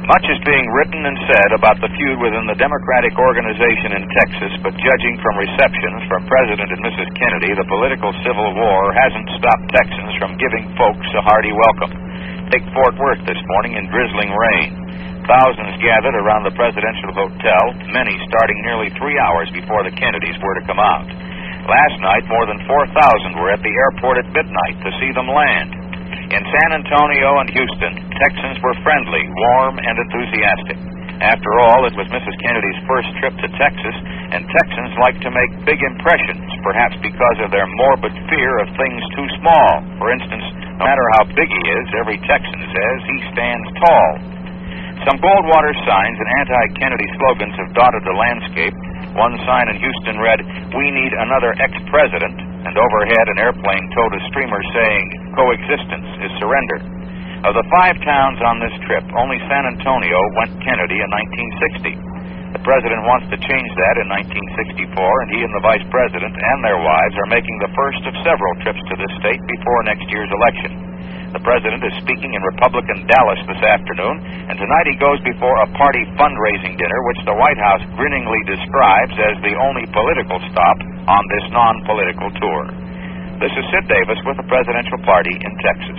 Much is being written and said about the feud within the Democratic organization in Texas, but judging from receptions from President and Mrs. Kennedy, the political civil war hasn't stopped Texans from giving folks a hearty welcome. Take Fort Worth this morning in drizzling rain. Thousands gathered around the presidential hotel, many starting nearly 3 hours before the Kennedys were to come out. Last night, more than 4,000 were at the airport at midnight to see them land. In San Antonio and Houston, Texans were friendly, warm, and enthusiastic. After all, it was Mrs. Kennedy's first trip to Texas, and Texans like to make big impressions, perhaps because of their morbid fear of things too small. For instance, no matter how big he is, every Texan says he stands tall. Some Goldwater signs and anti-Kennedy slogans have dotted the landscape. One sign in Houston read, "We need another ex-president," and overhead an airplane towed a streamer saying, "Coexistence is surrender." Of the 5 towns on this trip, only San Antonio went Kennedy in 1960. The president wants to change that in 1964, and he and the vice president and their wives are making the first of several trips to this state before next year's election. The president is speaking in Republican Dallas this afternoon, and tonight he goes before a party fundraising dinner, which the White House grinningly describes as the only political stop on this non-political tour. This is Sid Davis with the presidential party in Texas.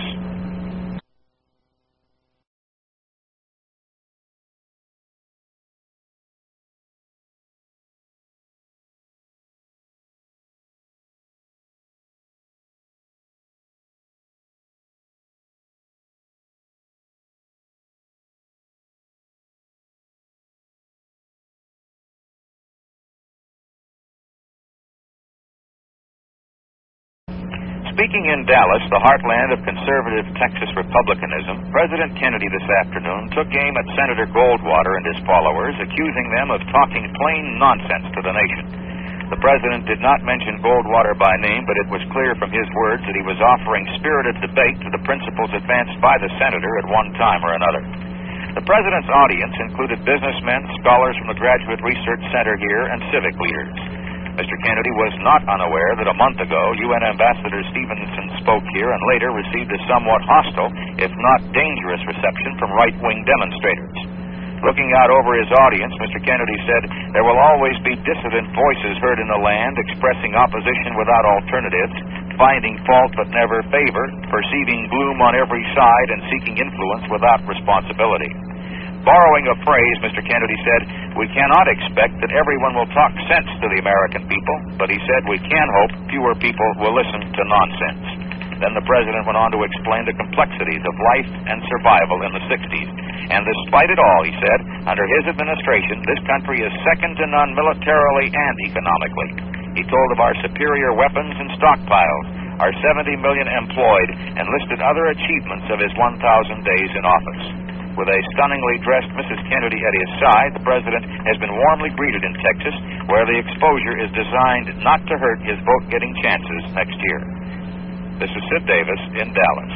Speaking in Dallas, the heartland of conservative Texas Republicanism, President Kennedy this afternoon took aim at Senator Goldwater and his followers, accusing them of talking plain nonsense to the nation. The president did not mention Goldwater by name, but it was clear from his words that he was offering spirited debate to the principles advanced by the senator at one time or another. The president's audience included businessmen, scholars from the Graduate Research Center here, and civic leaders. Mr. Kennedy was not unaware that a month ago, UN Ambassador Stevenson spoke here and later received a somewhat hostile, if not dangerous, reception from right-wing demonstrators. Looking out over his audience, Mr. Kennedy said, "There will always be dissident voices heard in the land, expressing opposition without alternatives, finding fault but never favor, perceiving gloom on every side, and seeking influence without responsibility." Borrowing a phrase, Mr. Kennedy said, "We cannot expect that everyone will talk sense to the American people, but he said we can hope fewer people will listen to nonsense." Then the president went on to explain the complexities of life and survival in the 60s. And despite it all, he said, under his administration, this country is second to none militarily and economically. He told of our superior weapons and stockpiles, our 70 million employed, and listed other achievements of his 1,000 days in office. With a stunningly dressed Mrs. Kennedy at his side, the president has been warmly greeted in Texas, where the exposure is designed not to hurt his vote-getting chances next year. This is Sid Davis in Dallas.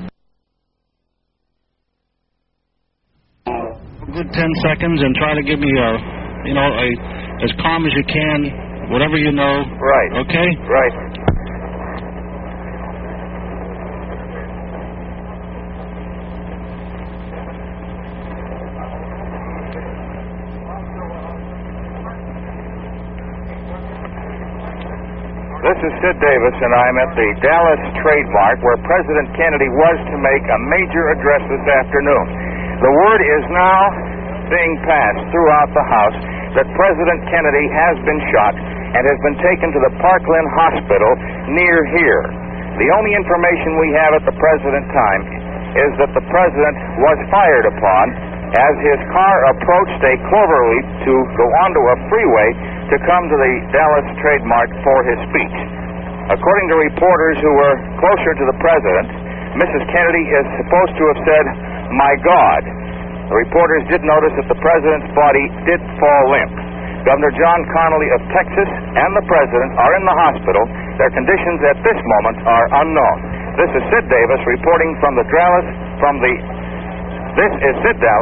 A good 10 seconds and try to give me as calm as you can, whatever you know. Right. Okay? Right. This is Sid Davis, and I'm at the Dallas Trademark, where President Kennedy was to make a major address this afternoon. The word is now being passed throughout the House that President Kennedy has been shot and has been taken to the Parkland Hospital near here. The only information we have at the present time is that the president was fired upon as his car approached a cloverleaf to go onto a freeway to come to the Dallas Trademark for his speech. According to reporters who were closer to the president, Mrs. Kennedy is supposed to have said, "My God." The reporters did notice that the president's body did fall limp. Governor John Connally of Texas and the president are in the hospital. Their conditions at this moment are unknown. This is Sid Davis reporting from the Dallas, This is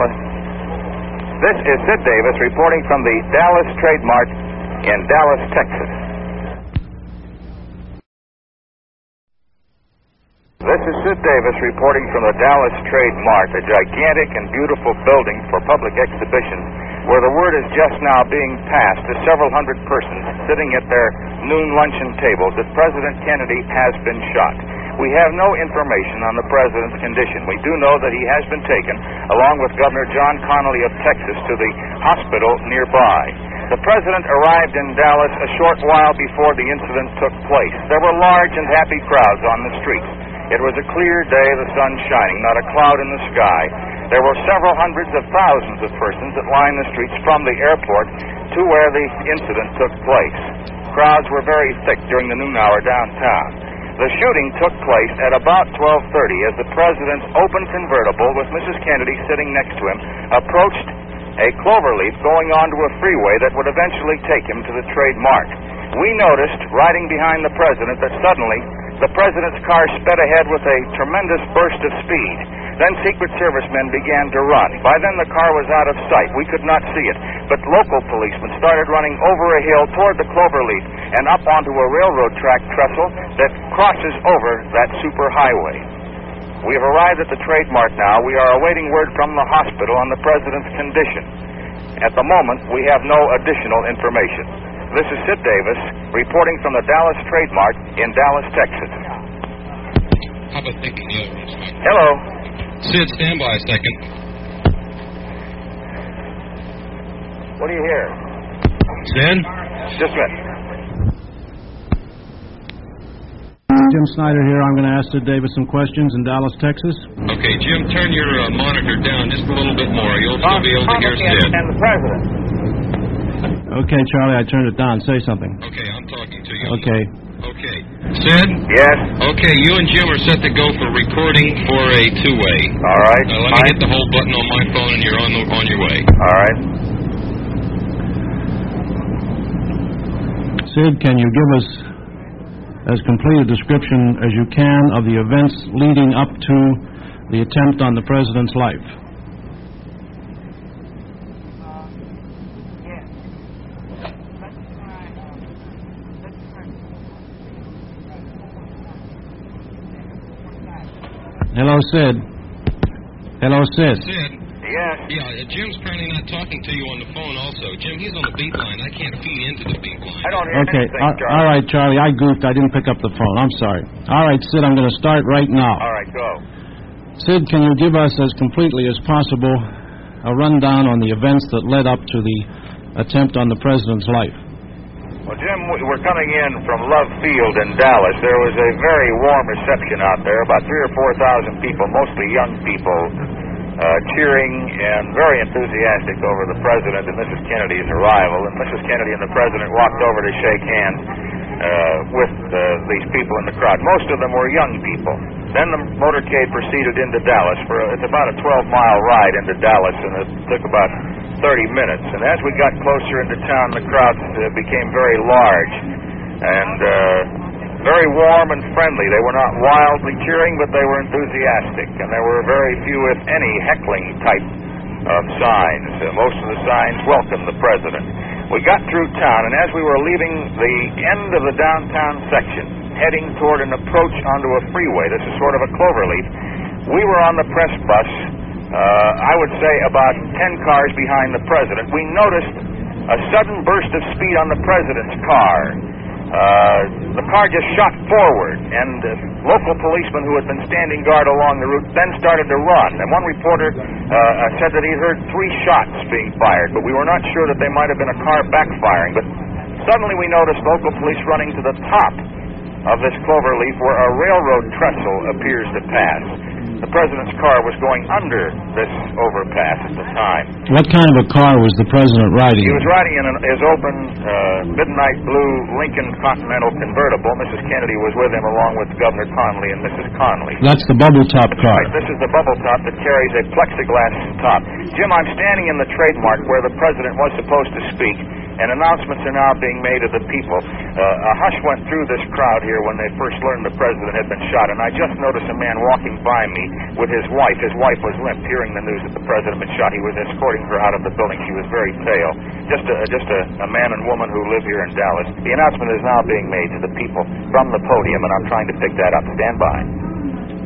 Sid Davis reporting from the Dallas Trademark in Dallas, Texas. This is Sid Davis reporting from the Dallas Trade Mart, a gigantic and beautiful building for public exhibitions, where the word is just now being passed to several hundred persons sitting at their noon luncheon tables that President Kennedy has been shot. We have no information on the president's condition. We do know that he has been taken, along with Governor John Connally of Texas, to the hospital nearby. The president arrived in Dallas a short while before the incident took place. There were large and happy crowds on the streets. It was a clear day, the sun shining, not a cloud in the sky. There were several hundreds of thousands of persons that lined the streets from the airport to where the incident took place. Crowds were very thick during the noon hour downtown. The shooting took place at about 12:30 as the president's open convertible, with Mrs. Kennedy sitting next to him, approached a cloverleaf going onto a freeway that would eventually take him to the Trade Mart. We noticed, riding behind the president, that suddenly the president's car sped ahead with a tremendous burst of speed. Then Secret Service men began to run. By then the car was out of sight. We could not see it. But local policemen started running over a hill toward the cloverleaf and up onto a railroad track trestle that crosses over that superhighway. We have arrived at the Trade Mart now. We are awaiting word from the hospital on the president's condition. At the moment, we have no additional information. This is Sid Davis, reporting from the Dallas Trade Mart in Dallas, Texas. How about thinking the other one's fine? Hello. Sid, stand by a second. What do you hear? Sid? Just a minute. Jim Snyder here. I'm going to ask Sid Davis some questions in Dallas, Texas. Okay, Jim, turn your monitor down just a little bit more. You'll still be able to hear Sid. And the president. Okay, Charlie, I turned it down. Say something. Okay, I'm talking to you. Okay. Okay. Sid? Yes? Okay, you and Jim are set to go for recording for a two-way. All right. Let me hit the whole button on my phone and you're on your way. All right. Sid, can you give us as complete a description as you can of the events leading up to the attempt on the president's life? Hello, Sid. Hello, Sid. Sid? Yes? Yeah, Jim's apparently not talking to you on the phone also. Jim, he's on the beat line. I can't feed into the beat line. I don't hear Okay, anything, Charlie. all right, Charlie, I goofed. I didn't pick up the phone. I'm sorry. All right, Sid, I'm going to start right now. All right, go. Sid, can you give us as completely as possible a rundown on the events that led up to the attempt on the president's life? Well, Jim, we're coming in from Love Field in Dallas. There was a very warm reception out there, about 3,000 or 4,000 people, mostly young people, cheering and very enthusiastic over the president and Mrs. Kennedy's arrival. And Mrs. Kennedy and the president walked over to shake hands with these people in the crowd. Most of them were young people. Then the motorcade proceeded into Dallas. It's about a 12-mile ride into Dallas, and it took about 30 minutes. And as we got closer into town, the crowds became very large and very warm and friendly. They were not wildly cheering, but they were enthusiastic. And there were very few, if any, heckling type of signs. Most of the signs welcomed the president. We got through town, and as we were leaving the end of the downtown section, heading toward an approach onto a freeway, this is sort of a cloverleaf, we were on the press bus, I would say about 10 cars behind the president. We noticed a sudden burst of speed on the president's car. The car just shot forward, and local policemen who had been standing guard along the route then started to run. And one reporter said that he heard 3 shots being fired, but we were not sure that they might have been a car backfiring. But suddenly we noticed local police running to the top of this cloverleaf where a railroad trestle appears to pass. The president's car was going under this overpass at the time. What kind of a car was the president riding He in? was riding in his open midnight blue Lincoln Continental convertible. Mrs. Kennedy was with him along with Governor Connally and Mrs. Connally. That's the bubble top car. Right, this is the bubble top that carries a plexiglass top. Jim, I'm standing in the Trade Mart where the president was supposed to speak, and announcements are now being made of the people. A hush went through this crowd here when they first learned the president had been shot, and I just noticed a man walking by me with his wife. His wife was limp, hearing the news that the president had been shot. He was escorting her out of the building. She was very pale. Just a man and woman who live here in Dallas. The announcement is now being made to the people from the podium, and I'm trying to pick that up. Stand by.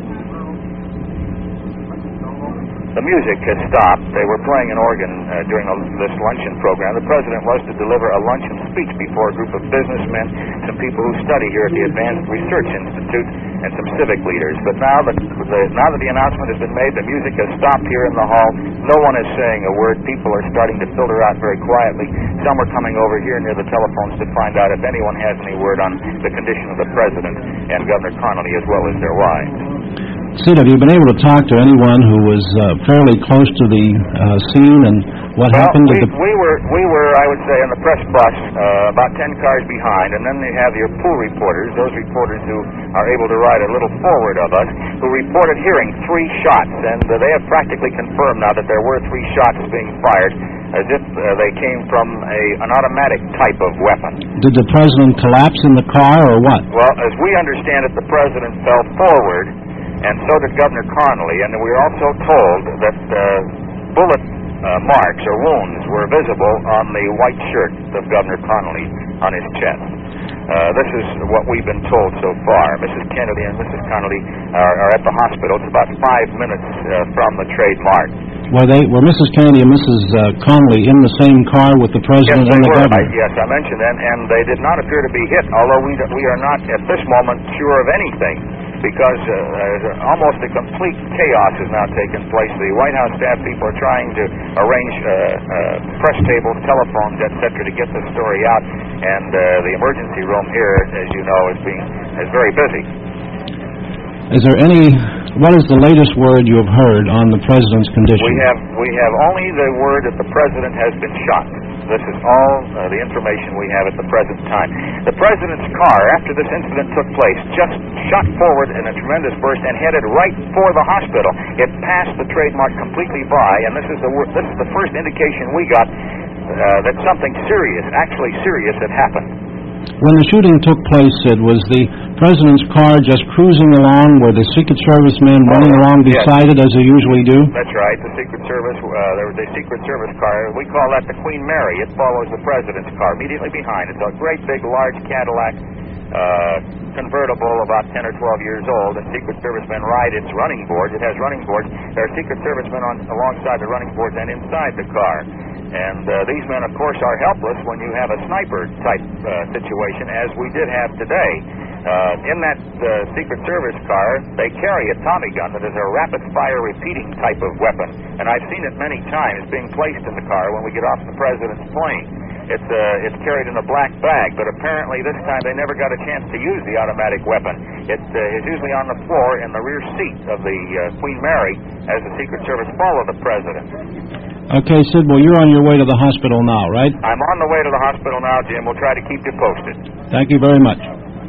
The music had stopped. They were playing an organ during this luncheon program. The president was to deliver a luncheon speech before a group of businessmen, some people who study here at the Advanced Research Institute, and some civic leaders. But now that the announcement has been made, the music has stopped here in the hall. No one is saying a word. People are starting to filter out very quietly. Some are coming over here near the telephones to find out if anyone has any word on the condition of the president and Governor Connolly as well as their wives. Sid, have you been able to talk to anyone who was fairly close to the scene and what happened? We were, I would say, in the press bus about 10 cars behind, and then you have your pool reporters, those reporters who are able to ride a little forward of us, who reported hearing 3 shots, and they have practically confirmed now that there were 3 shots being fired, as if they came from an automatic type of weapon. Did the president collapse in the car, or what? Well, as we understand it, the president fell forward, and so did Governor Connolly, and we were also told that bullet marks or wounds were visible on the white shirt of Governor Connolly on his chest. This is what we've been told so far. Mrs. Kennedy and Mrs. Connolly are at the hospital. It's about 5 minutes from the trademark. Were Mrs. Kennedy and Mrs. Connolly in the same car with the president and the governor? Yes, I mentioned that, and they did not appear to be hit, although we are not at this moment sure of anything, because almost a complete chaos has now taken place. The White House staff people are trying to arrange press tables, telephones, etc., to get the story out, and the emergency room here, as you know, is very busy. What is the latest word you have heard on the president's condition? We have only the word that the president has been shot. This is all the information we have at the present time. The president's car, after this incident took place, just shot forward in a tremendous burst and headed right for the hospital. It passed the trademark completely by, and this is the first indication we got that something actually serious had happened. When the shooting took place, Sid, was the president's car just cruising along? Were the Secret Service men running along beside it as they usually do? That's right. The Secret Service, there was a Secret Service car. We call that the Queen Mary. It follows the president's car immediately behind. It's a great big large Cadillac convertible about 10 or 12 years old, and Secret Servicemen ride its running boards. It has running boards. There are Secret Servicemen alongside the running boards and inside the car. And these men, of course, are helpless when you have a sniper-type situation, as we did have today. In that Secret Service car, they carry a Tommy gun that is a rapid-fire repeating type of weapon. And I've seen it many times being placed in the car when we get off the president's plane. It's carried in a black bag, but apparently this time they never got a chance to use the automatic weapon. It is usually on the floor in the rear seat of the Queen Mary as the Secret Service follow the president. Okay, Sid, well, you're on your way to the hospital now, right? I'm on the way to the hospital now, Jim. We'll try to keep you posted. Thank you very much.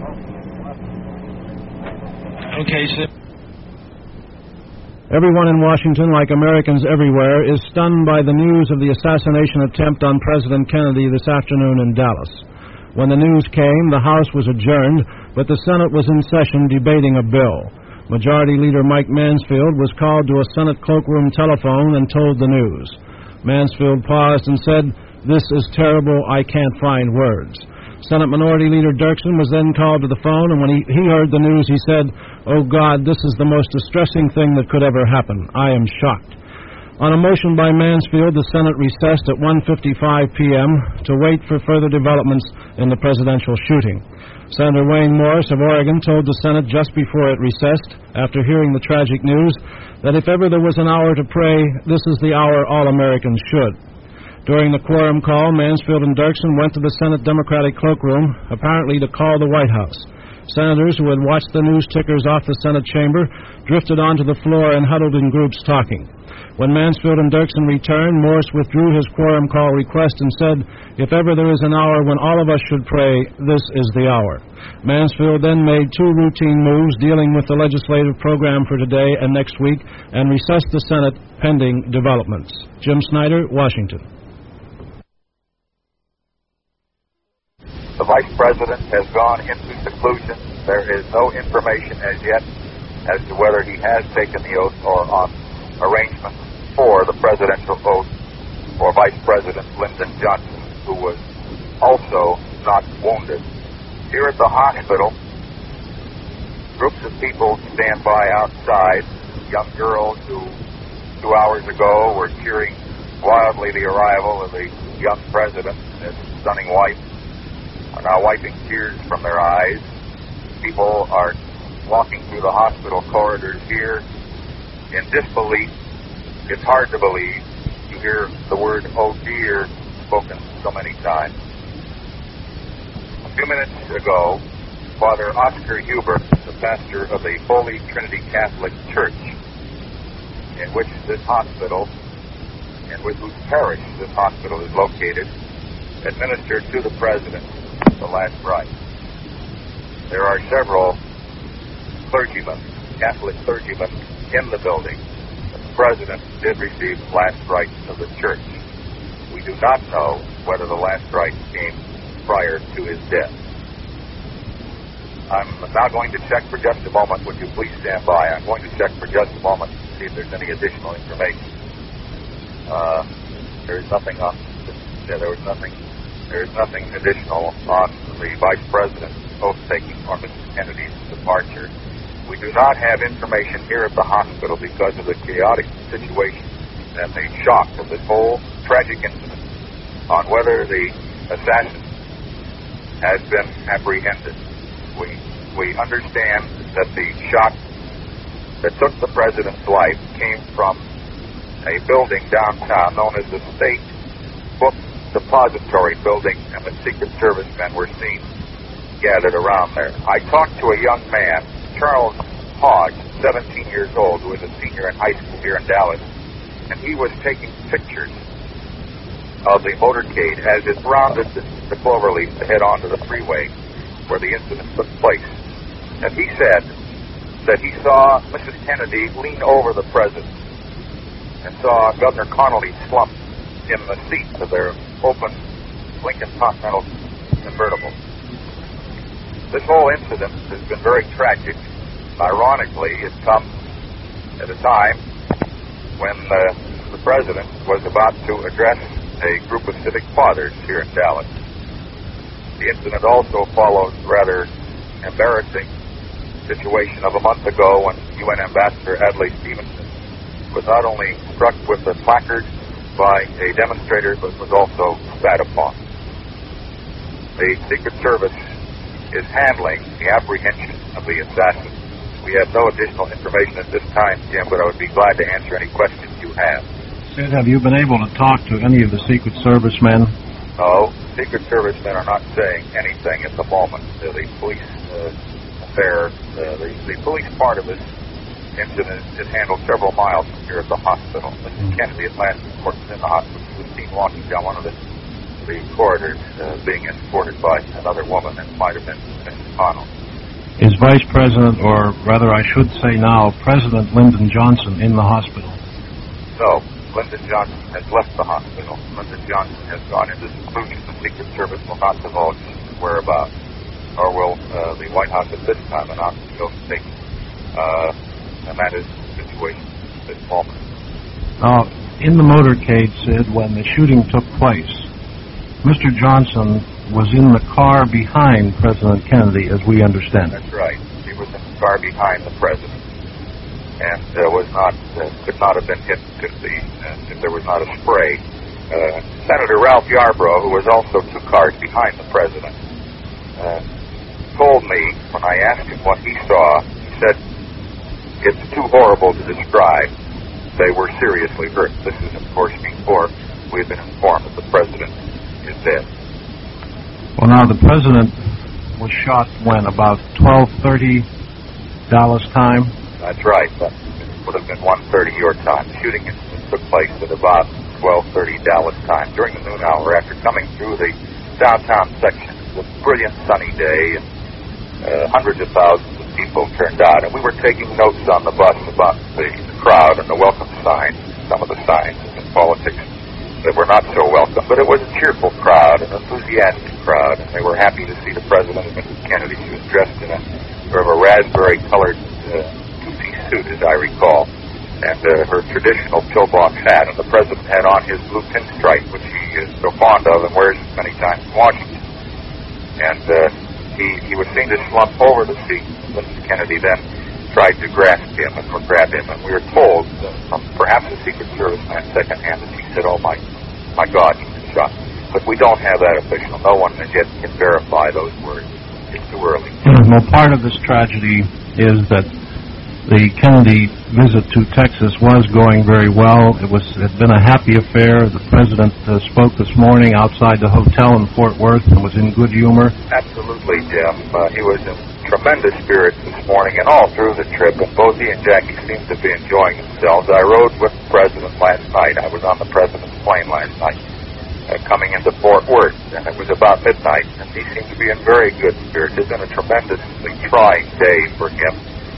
Okay, Sid. Everyone in Washington, like Americans everywhere, is stunned by the news of the assassination attempt on President Kennedy this afternoon in Dallas. When the news came, the House was adjourned, but the Senate was in session debating a bill. Majority Leader Mike Mansfield was called to a Senate cloakroom telephone and told the news. Mansfield paused and said, "This is terrible, I can't find words." Senate Minority Leader Dirksen was then called to the phone, and when he heard the news, he said, "Oh God, this is the most distressing thing that could ever happen. I am shocked." On a motion by Mansfield, the Senate recessed at 1:55 p.m. to wait for further developments in the presidential shooting. Senator Wayne Morris of Oregon told the Senate just before it recessed, after hearing the tragic news, that if ever there was an hour to pray, this is the hour all Americans should. During the quorum call, Mansfield and Dirksen went to the Senate Democratic cloakroom, apparently to call the White House. Senators who had watched the news tickers off the Senate chamber drifted onto the floor and huddled in groups talking. When Mansfield and Dirksen returned, Morris withdrew his quorum call request and said, "If ever there is an hour when all of us should pray, this is the hour." Mansfield then made 2 routine moves dealing with the legislative program for today and next week and recessed the Senate pending developments. Jim Snyder, Washington. The Vice President has gone into seclusion. There is no information as yet as to whether he has taken the oath or on arrangements for the presidential oath for Vice President Lyndon Johnson, who was also not wounded. Here at the hospital, groups of people stand by outside, young girls who 2 hours ago were cheering wildly the arrival of the young president and his stunning wife, are now wiping tears from their eyes. People are walking through the hospital corridors here in disbelief. It's hard to believe. You hear the word, "oh dear," spoken so many times. A few minutes ago, Father Oscar Huber, the pastor of the Holy Trinity Catholic Church, in which this hospital, and with whose parish this hospital is located, administered to the president the last rite. There are several clergymen, Catholic clergymen, in the building. The president did receive the last rites of the church. We do not know whether the last rite came prior to his death. I'm now going to check for just a moment. Would you please stand by? I'm going to check for just a moment to see if there's any additional information. There is nothing on. Yeah, there is nothing additional on the vice president's oath-taking or Mrs. Kennedy's departure. We do not have information here at the hospital because of the chaotic situation and the shock of this whole tragic incident on whether the assassin has been apprehended. We understand that the shock that took the president's life came from a building downtown known as the State Book Depository building, and the Secret Service men were seen gathered around there. I talked to a young man, Charles Hodge, 17 years old, who is a senior in high school here in Dallas, and he was taking pictures of the motorcade as it rounded the Cloverleaf to head onto the freeway where the incident took place. And he said that he saw Mrs. Kennedy lean over the president and saw Governor Connolly slump in the seat of their open Lincoln Continental convertible. This whole incident has been very tragic. Ironically, it comes at a time when the president was about to address a group of civic fathers here in Dallas. The incident also follows a rather embarrassing situation of a month ago when UN Ambassador Adlai Stevenson was not only struck with a placard by a demonstrator, but was also spat upon. The Secret Service is handling the apprehension of the assassin. We have no additional information at this time, Jim, but I would be glad to answer any questions you have. Sid, have you been able to talk to any of the Secret Service men? No, Secret Service men are not saying anything at the moment. The police affair, the police part of this incident is handled several miles from here at the hospital. Mrs. Kennedy at last, of course, in the hospital. She was seen walking down one of the corridors being escorted by another woman, and might have been Mrs. Connell. Is Vice President, or rather I should say now, President Lyndon Johnson in the hospital? No, Lyndon Johnson has left the hospital. Lyndon Johnson has gone into seclusion. The Secret Service will not divulge his whereabouts, or will the White House at this time announce the oath-taking. And that is the situation at this moment. Now, in the motorcade, Sid, when the shooting took place, Mr. Johnson was in the car behind President Kennedy, as we understand it. That's right. He was in the car behind the president, and was not could not have been hit if there was not a spray. Senator Ralph Yarbrough, who was also 2 cars behind the president, told me when I asked him what he saw, he said, "It's too horrible to describe. They were seriously hurt." This is, of course, before we've been informed that the president is dead. Well, now, the president was shot when? About 12:30 Dallas time? That's right. That would have been 1:30 your time. The shooting incident took place at about 12:30 Dallas time during the noon hour after coming through the downtown section. It was a brilliant sunny day, and hundreds of thousands of people turned out. And we were taking notes on the bus about the crowd and the welcome signs, some of the signs in politics that were not so welcome. But it was a cheerful crowd, an enthusiastic crowd, and they were happy to see the president and Mrs. Kennedy. She was dressed in a sort of a raspberry-colored two-piece suit, as I recall, and her traditional pillbox hat. And the president had on his blue pinstripe, which he is so fond of and wears many times in Washington. And he was seen to slump over the seat. Mrs. Kennedy then tried to grasp him or grab him, and we were told from perhaps a Secret Service man secondhand that he said, "Oh my God, he was shot." But we don't have that official. No one as yet can verify those words. It's too early. Well, part of this tragedy is that the Kennedy visit to Texas was going very well. It had been a happy affair. The president spoke this morning outside the hotel in Fort Worth and was in good humor. Absolutely, Jim. He was in tremendous spirits this morning and all through the trip, and both he and Jackie seemed to be enjoying themselves. I rode with the president last night. I was on the president's plane last night coming into Fort Worth, and it was about midnight, and he seemed to be in very good spirits. It's been a tremendously trying day for him.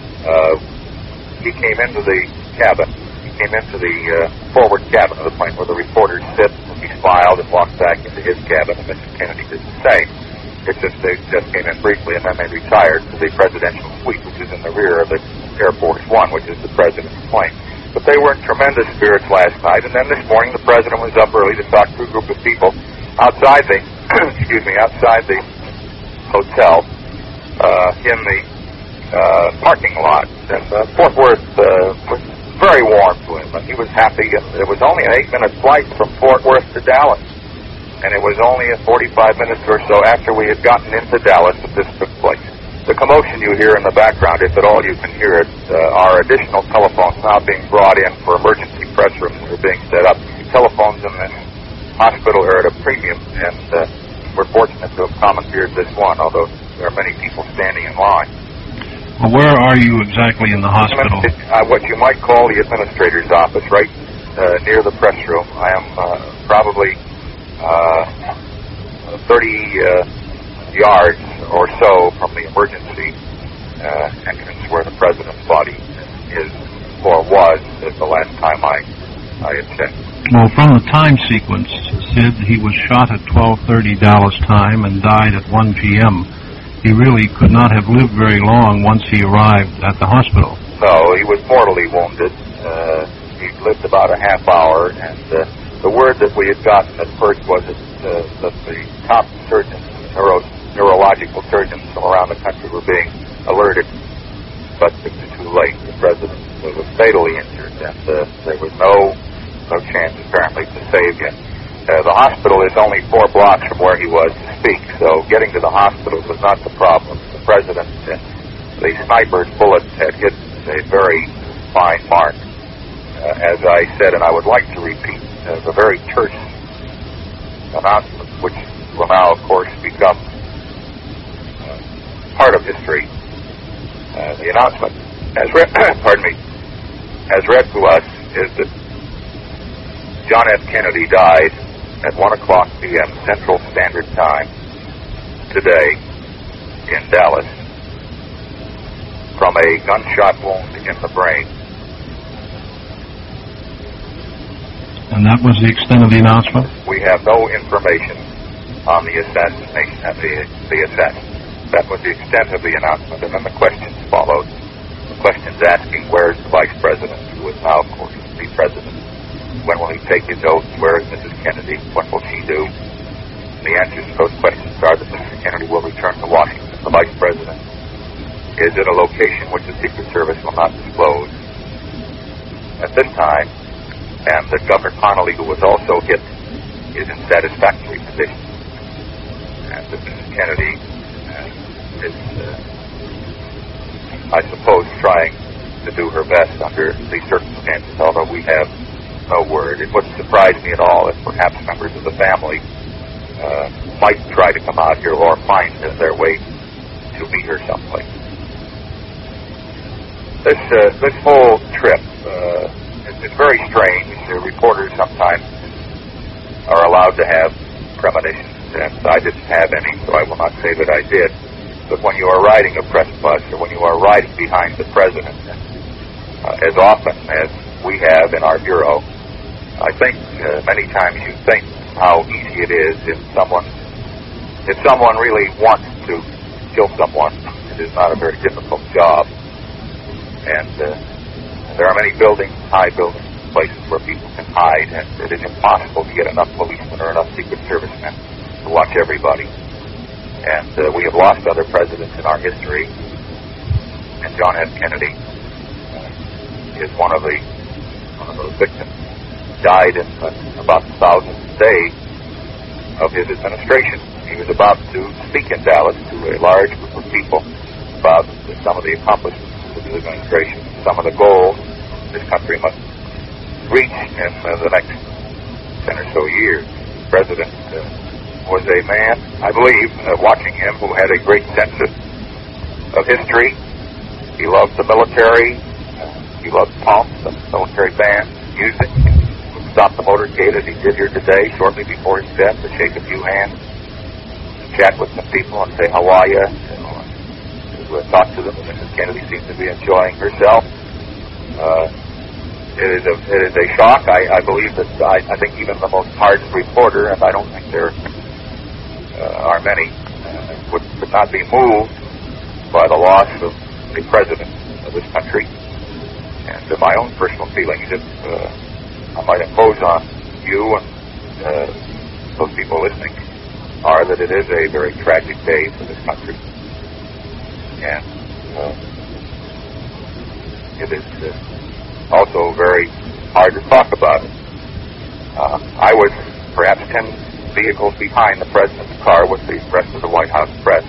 He came into the cabin. He came into the forward cabin of the plane where the reporters sit. He smiled and walked back into his cabin, and Mrs. Kennedy did the same. They just came in briefly, and then they retired to the presidential suite, which is in the rear of the Air Force One, which is the president's plane. But they were in tremendous spirits last night, and then this morning the president was up early to talk to a group of people outside the outside the hotel in the parking lot. And Fort Worth was very warm to him, and he was happy. And it was only an 8-minute flight from Fort Worth to Dallas, and it was only 45 minutes or so after we had gotten into Dallas that this took place. The commotion you hear in the background, if at all you can hear it, are additional telephones now being brought in for emergency press rooms that are being set up. Telephones in the hospital are at a premium, and we're fortunate to have commandeered this one, although there are many people standing in line. Well, where are you exactly in the hospital? What you might call the administrator's office, right near the press room. I am probably 30 yards or so from the emergency entrance where the president's body is or was at the last time I had checked. Well, from the time sequence, Sid, he was shot at 12:30 Dallas time and died at 1 p.m. He really could not have lived very long once he arrived at the hospital. No, he was mortally wounded. He lived about a half hour, and the word that we had gotten at first was that the top surgeons, neurological surgeons from around the country were being alerted, but it was too late. The president was fatally injured, and there was no chance apparently to save him. The hospital is only 4 blocks from where he was to speak, so getting to the hospital was not the problem. The president, the sniper's bullet had hit a very fine mark. As I said, and I would like to repeat, the very terse announcement, which will now, of course, become part of history. The announcement, as read, as read to us, is that John F. Kennedy died at 1:00 p.m. Central Standard Time today in Dallas from a gunshot wound in the brain. And that was the extent of the announcement? We have no information on the assassination of the assassin. That was the extent of the announcement, and then the questions followed. The questions asking, where's the vice president, who is now, of course, the president? When will he take his oath? Where is Mrs. Kennedy? What will she do? The answers to those questions are that Mrs. Kennedy will return to Washington. The vice president is at a location which the Secret Service will not disclose at this time, and that Governor Connolly, who was also hit, is in satisfactory condition. And that Mrs. Kennedy is, I suppose, trying to do her best under these circumstances, although we have no word. It wouldn't surprise me at all if perhaps members of the family might try to come out here or find their way to meet her someplace. This whole trip is very strange. The reporters sometimes are allowed to have premonitions, and I didn't have any, so I will not say that I did. But when you are riding a press bus or when you are riding behind the president, as often as we have in our bureau, I think many times you think how easy it is if someone really wants to kill someone. It is not a very difficult job. And there are many buildings, high buildings, places where people can hide, and it is impossible to get enough policemen or enough Secret Servicemen to watch everybody. And we have lost other presidents in our history, and John F. Kennedy is one of those victims. Died in about the 1,000th day of his administration. He was about to speak in Dallas to a large group of people about some of the accomplishments of his administration, some of the goals this country must reach in the next 10 or so years. The president was a man, I believe, watching him, who had a great sense of history. He loved the military. He loved pomp, the military band, music. He would stop the motorcade as he did here today, shortly before his death, to shake a few hands, chat with some people and say, "How are you?" To talk to them. Mrs. Kennedy seems to be enjoying herself. It is a shock. I believe that I think even the most hardened reporter, and I don't think there are many, would not be moved by the loss of the president of this country. And my own personal feelings, if I might impose on you and those people listening, are that it is a very tragic day for this country. And it is also very hard to talk about it. I was perhaps 10 vehicles behind the president's car with the rest of the White House press.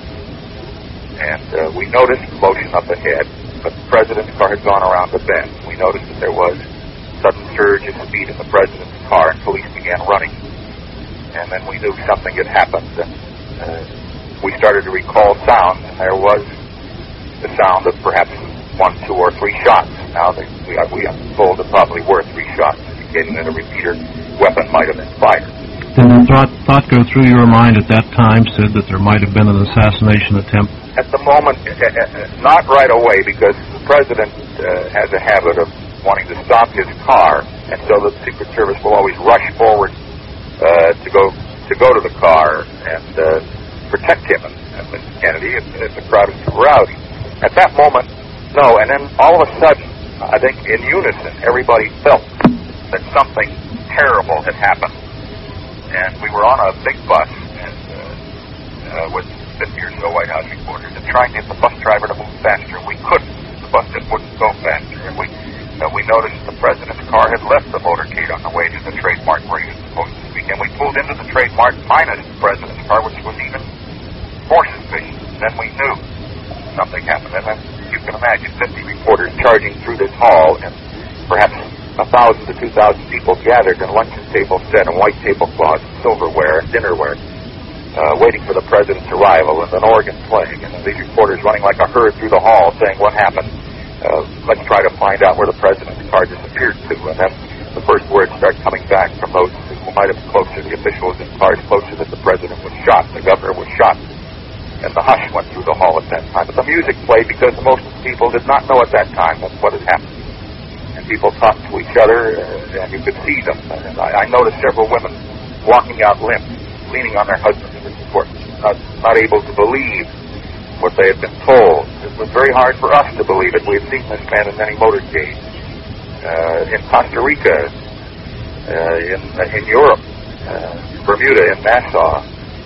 And we noticed motion up ahead, but the president's car had gone around the bend. We noticed that there was sudden surge in speed in the president's car, and police began running. And then we knew something had happened, and we started to recall sounds, and there was the sound of perhaps 1, 2, or 3 shots. Now, we are told that probably were 3 shots, indicating that a repeater weapon might have been fired. Did the thought go through your mind at that time, said that there might have been an assassination attempt? At the moment, not right away, because the president has a habit of wanting to stop his car, and so the Secret Service will always rush forward to go to the car and protect him and Mrs. Kennedy if the crowd is too rowdy. At that moment, no, and then all of a sudden, I think in unison, everybody felt that something terrible had happened. And we were on a big bus and with 50 or so White House reporters and trying to get the bus driver to move faster. We couldn't. The bus just wouldn't go faster. And we noticed the president's car had left the motorcade on the way to the trademark where he was supposed to speak. And we pulled into the trademark minus the president's car, which was even more suspicious. Then we knew something happened. And then you can imagine 50 reporters charging through this hall, and perhaps 1,000 to 2,000 people gathered in luncheon tables set in white tablecloths, silverware, and dinnerware, waiting for the president's arrival, and an organ playing, and these reporters running like a herd through the hall saying, "What happened? Let's try to find out where the president's car disappeared to." And then the first words start coming back from those who might have been closer, the officials in cars closer, that the president was shot, the governor was shot. And the hush went through the hall at that time. But the music played because most people did not know at that time what had happened. And people talked to each other, and you could see them. And I noticed several women walking out limp, leaning on their husbands in the support, not able to believe what they had been told. It was very hard for us to believe it. We had seen this man in many motorcades, in Costa Rica, in Europe, Bermuda, in Nassau,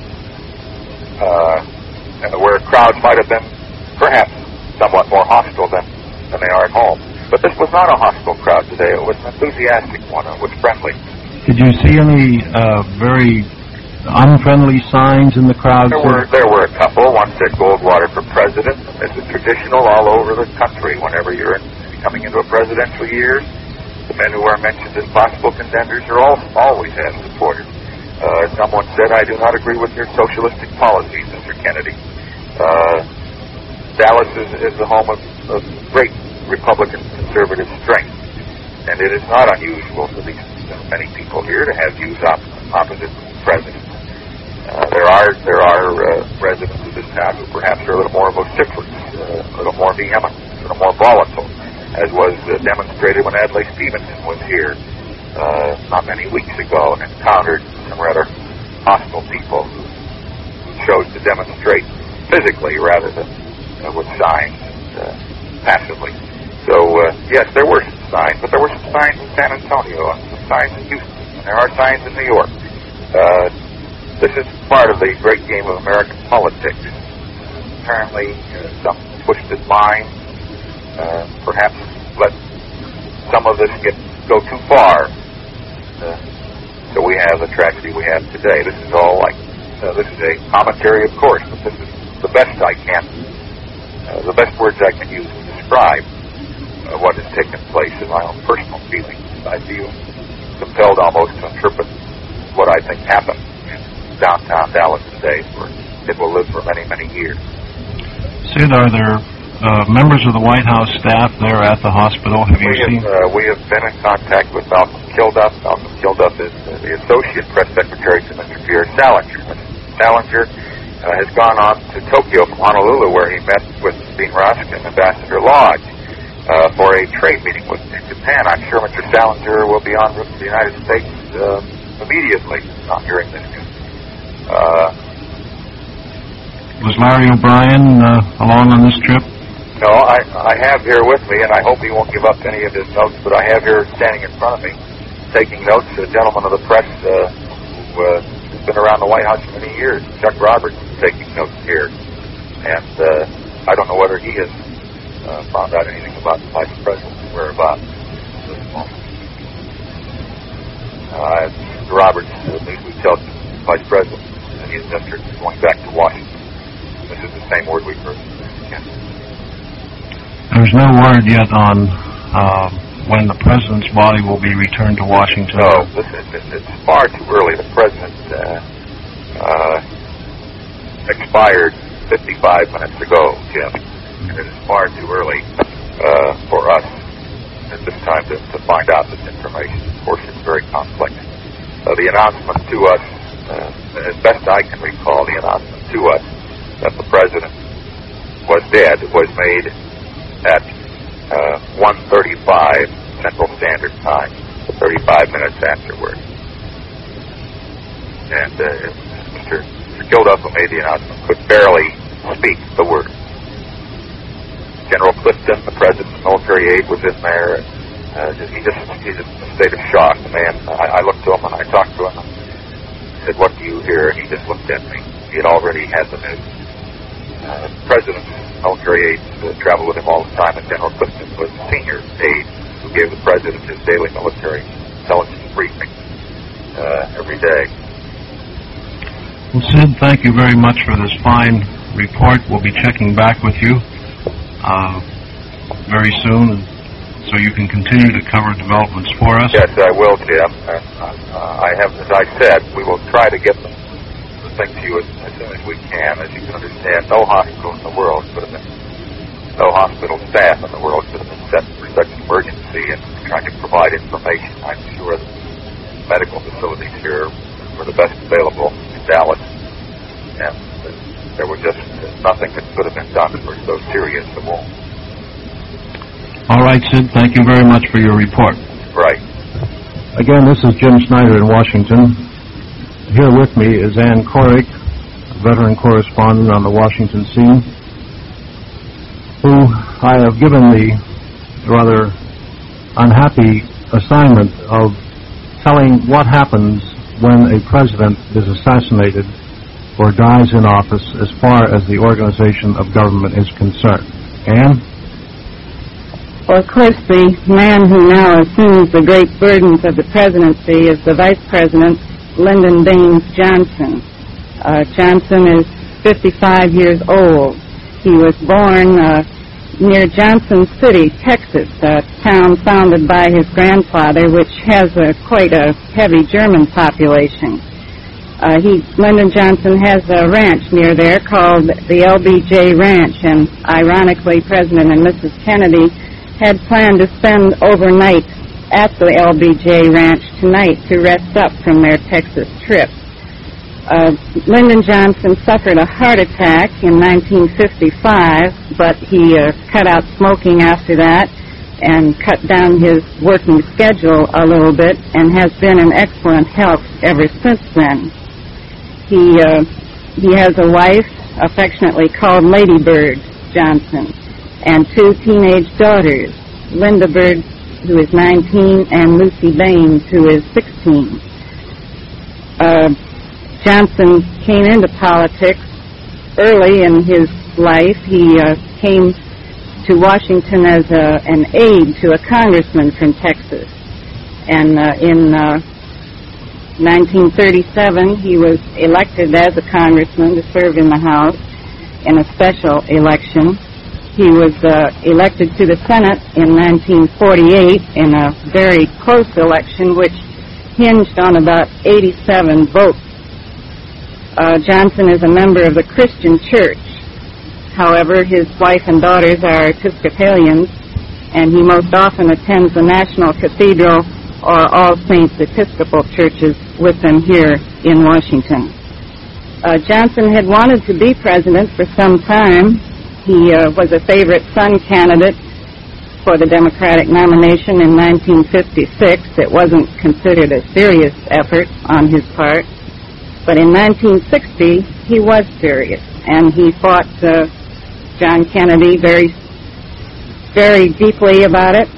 and where crowds might have been perhaps somewhat more hostile than they are at home. But this was not a hostile crowd today. It was an enthusiastic one. It was friendly. Did you see any very unfriendly signs in the crowd? There were a couple. One said "Goldwater for President." This is traditional all over the country. Whenever you're coming into a presidential year, the men who are mentioned as possible contenders are always have supporters. Someone said, "I do not agree with your socialistic policies, Mr. Kennedy." Dallas is the home of great Republican conservative strength, and it is not unusual for these many people here to have views opposite the president. There are residents of this town who perhaps are a little more vociferous, a little more vehement, a little more volatile, as was demonstrated when Adlai Stevenson was here not many weeks ago and encountered some rather hostile people who chose to demonstrate physically rather than with signs passively. So, yes, there were some signs, but there were some signs in San Antonio and some signs in Houston, and there are signs in New York. This is part of the great game of American politics. Apparently, some twisted mind perhaps let some of this go too far. So we have the tragedy we have today. This is all this is a commentary, of course, but this is the best the best words I can use to describe what has taken place in my own personal feelings. I feel compelled almost to interpret what I think happened in downtown Dallas today, for it will live for many, many years. Sid, are there members of the White House staff there at the hospital? Have you seen? We have been in contact with Malcolm Kilduff. Malcolm Kilduff is the Associate Press Secretary to Mr. Pierre Salinger. Mr. Salinger has gone on to Tokyo from Honolulu, where he met with Dean Rusk and Ambassador Lodge for a trade meeting in Japan. I'm sure Mr. Salinger will be en route to the United States immediately on hearing this news. Was Larry O'Brien along on this trip? No, I have here with me, and I hope he won't give up any of his notes, but I have here standing in front of me, taking notes, a gentleman of the press who has been around the White House for many years, Chuck Roberts, is taking notes here. And I don't know whether he has found out anything about the Vice President's whereabouts at this moment. Mr. Roberts, at least we tell the Vice President that he is going back to Washington. This is the same word we've heard from Mr. Kennedy. There's no word yet on when the President's body will be returned to Washington. No, it's far too early. The President expired 55 minutes ago, Jim, and it is far too early for us at this time to find out this information. Of course, it's very complex. The announcement to us, as best I can recall, the announcement to us that the President was dead was made at 1:35 Central Standard Time, 35 minutes afterward. And Mr. Kilduff, who made the announcement, could barely speak the word. General Clifton, the President's military aide, was in there. He's in a state of shock. The man, I looked to him and I talked to him and said, "What do you hear?" And he just looked at me. He had already had the news. The President's military aides traveled with him all the time, and General Clifton was the senior aide who gave the President his daily military intelligence briefing every day. Well, Sid, thank you very much for this fine report. We'll be checking back with you very soon, so you can continue to cover developments for us. Yes, I will, Jim. And I have, as I said, we will try to get the thing to you as soon as we can. As you can understand, no hospital in the world could have been, no hospital staff in the world could have been set for such an emergency and trying to provide information. I'm sure the medical facilities here were the best available in Dallas, and there was just nothing that could have been done for so serious a wound. All right, Sid, thank you very much for your report. Right. Again, this is Jim Snyder in Washington. Here with me is Ann Couric, veteran correspondent on the Washington scene, who I have given the rather unhappy assignment of telling what happens when a president is assassinated or dies in office as far as the organization of government is concerned. Ann? Well, of course, the man who now assumes the great burdens of the presidency is the Vice President, Lyndon Baines Johnson. Johnson is 55 years old. He was born near Johnson City, Texas, a town founded by his grandfather, which has quite a heavy German population. Lyndon Johnson has a ranch near there called the LBJ Ranch, and ironically, President and Mrs. Kennedy had planned to spend overnight at the LBJ Ranch tonight to rest up from their Texas trip. Lyndon Johnson suffered a heart attack in 1955, but he cut out smoking after that and cut down his working schedule a little bit and has been in excellent health ever since then. He has a wife affectionately called Lady Bird Johnson and two teenage daughters, Linda Bird, who is 19, and Lucy Baines, who is 16. Johnson came into politics early in his life. He came to Washington as an aide to a congressman from Texas. And in 1937, he was elected as a congressman to serve in the House in a special election. He was elected to the Senate in 1948 in a very close election, which hinged on about 87 votes. Johnson is a member of the Christian Church. However, his wife and daughters are Episcopalians, and he most often attends the National Cathedral or All Saints Episcopal churches with them here in Washington. Johnson had wanted to be president for some time. He was a favorite son candidate for the Democratic nomination in 1956. It wasn't considered a serious effort on his part. But in 1960, he was serious, and he fought John Kennedy very, very deeply about it.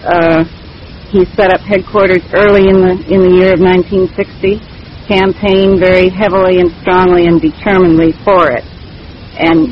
He set up headquarters early in the year of 1960, campaigned very heavily and strongly and determinedly for it. And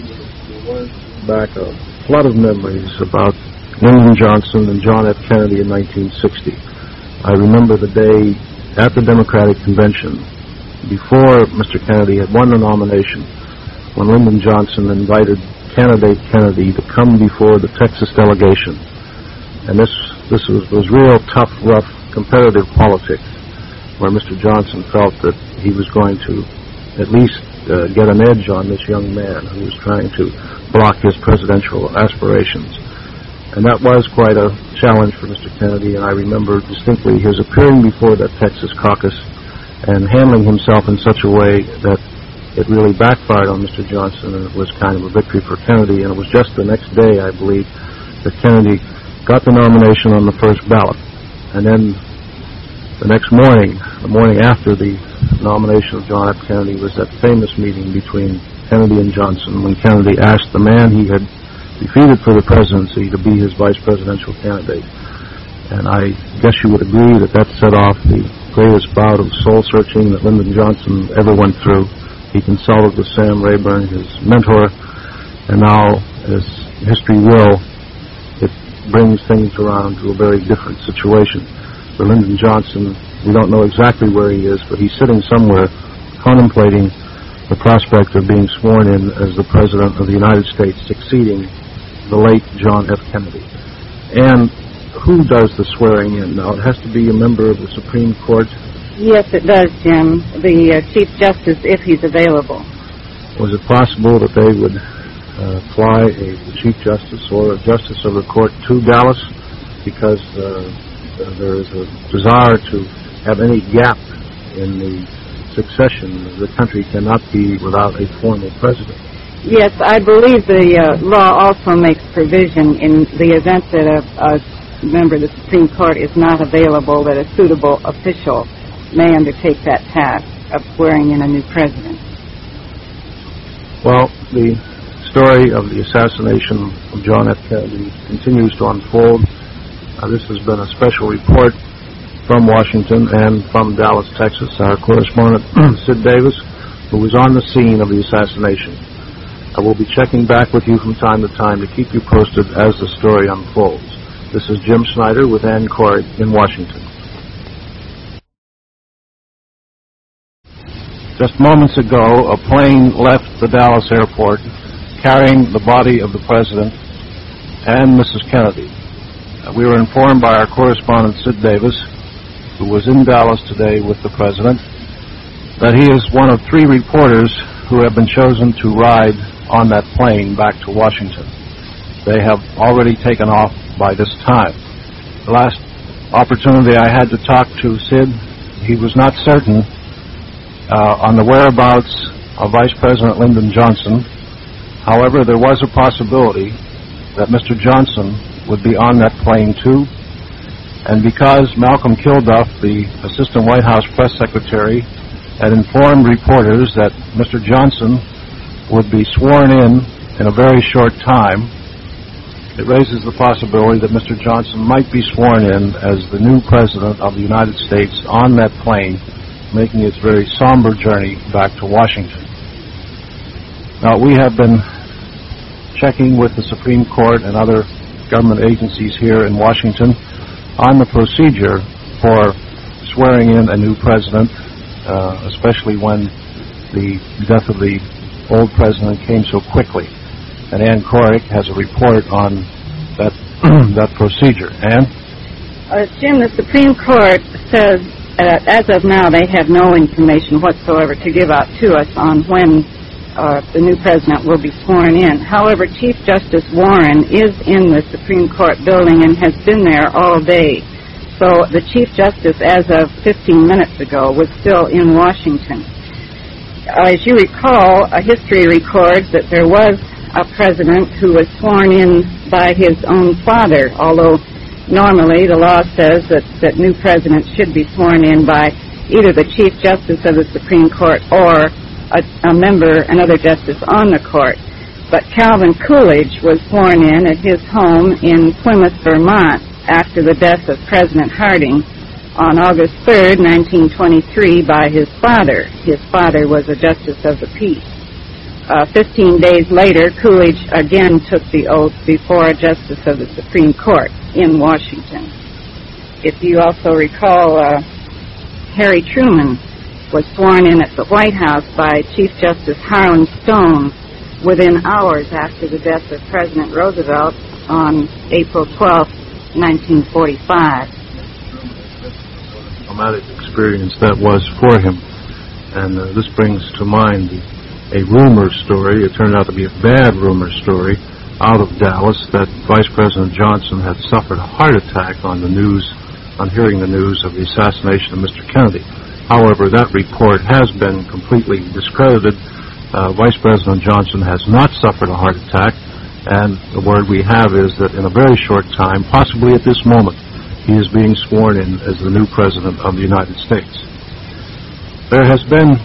back a flood of memories about Lyndon Johnson and John F. Kennedy in 1960. I remember the day at the Democratic Convention before Mr. Kennedy had won the nomination, when Lyndon Johnson invited candidate Kennedy to come before the Texas delegation. And this was real tough, rough, competitive politics, where Mr. Johnson felt that he was going to at least get an edge on this young man who was trying to block his presidential aspirations. And that was quite a challenge for Mr. Kennedy, and I remember distinctly his appearing before that Texas caucus and handling himself in such a way that it really backfired on Mr. Johnson, and it was kind of a victory for Kennedy. And it was just the next day, I believe, that Kennedy got the nomination on the first ballot. And then the next morning, the morning after the nomination of John F. Kennedy, was that famous meeting between Kennedy and Johnson, when Kennedy asked the man he had defeated for the presidency to be his vice presidential candidate. And I guess you would agree that that set off the greatest bout of soul-searching that Lyndon Johnson ever went through. He consulted with Sam Rayburn, his mentor, and now, as history will, it brings things around to a very different situation. For Lyndon Johnson, we don't know exactly where he is, but he's sitting somewhere contemplating the prospect of being sworn in as the President of the United States, succeeding the late John F. Kennedy. And who does the swearing in now? It has to be a member of the Supreme Court. yes, it does, Jim. The Chief Justice, if he's available. Was it possible that they would fly a Chief Justice or a Justice of the Court to Dallas, because there is a desire to have any gap in the succession? The country cannot be without a formal president. Yes, I believe the law also makes provision in the event that a member of the Supreme Court is not available, that a suitable official may undertake that task of swearing in a new president. Well, the story of the assassination of John F. Kennedy continues to unfold. This has been a special report from Washington and from Dallas, Texas. Our correspondent, Sid Davis, who was on the scene of the assassination. I will be checking back with you from time to time to keep you posted as the story unfolds. This is Jim Snyder with Ann Cory in Washington. Just moments ago, a plane left the Dallas airport carrying the body of the President and Mrs. Kennedy. We were informed by our correspondent, Sid Davis, who was in Dallas today with the President, that he is one of 3 reporters who have been chosen to ride on that plane back to Washington. They have already taken off by this time. The last opportunity I had to talk to Sid, he was not certain on the whereabouts of Vice President Lyndon Johnson. However, there was a possibility that Mr. Johnson would be on that plane too. And because Malcolm Kilduff, the Assistant White House Press Secretary, had informed reporters that Mr. Johnson would be sworn in a very short time, it raises the possibility that Mr. Johnson might be sworn in as the new President of the United States on that plane, making its very somber journey back to Washington. Now, we have been checking with the Supreme Court and other government agencies here in Washington on the procedure for swearing in a new president, especially when the death of the old president came so quickly. And Ann Corick has a report on that that procedure. Ann? Jim, the Supreme Court says as of now they have no information whatsoever to give out to us on when the new president will be sworn in. However, Chief Justice Warren is in the Supreme Court building and has been there all day. So the Chief Justice, as of 15 minutes ago, was still in Washington. As you recall, history records that there was a president who was sworn in by his own father, although normally the law says that new presidents should be sworn in by either the Chief Justice of the Supreme Court or another justice on the court. But Calvin Coolidge was sworn in at his home in Plymouth, Vermont, after the death of President Harding on August 3rd, 1923, by his father. His father was a justice of the peace. 15 days later, Coolidge again took the oath before a justice of the Supreme Court in Washington. If you also recall, Harry Truman was sworn in at the White House by Chief Justice Harlan Stone within hours after the death of President Roosevelt on April 12, 1945. Traumatic experience that was for him. And this brings to mind a rumor story. It turned out to be a bad rumor story out of Dallas that Vice President Johnson had suffered a heart attack on hearing the news of the assassination of Mr. Kennedy. However, that report has been completely discredited. Vice President Johnson has not suffered a heart attack, and the word we have is that in a very short time, possibly at this moment, he is being sworn in as the new President of the United States. There has been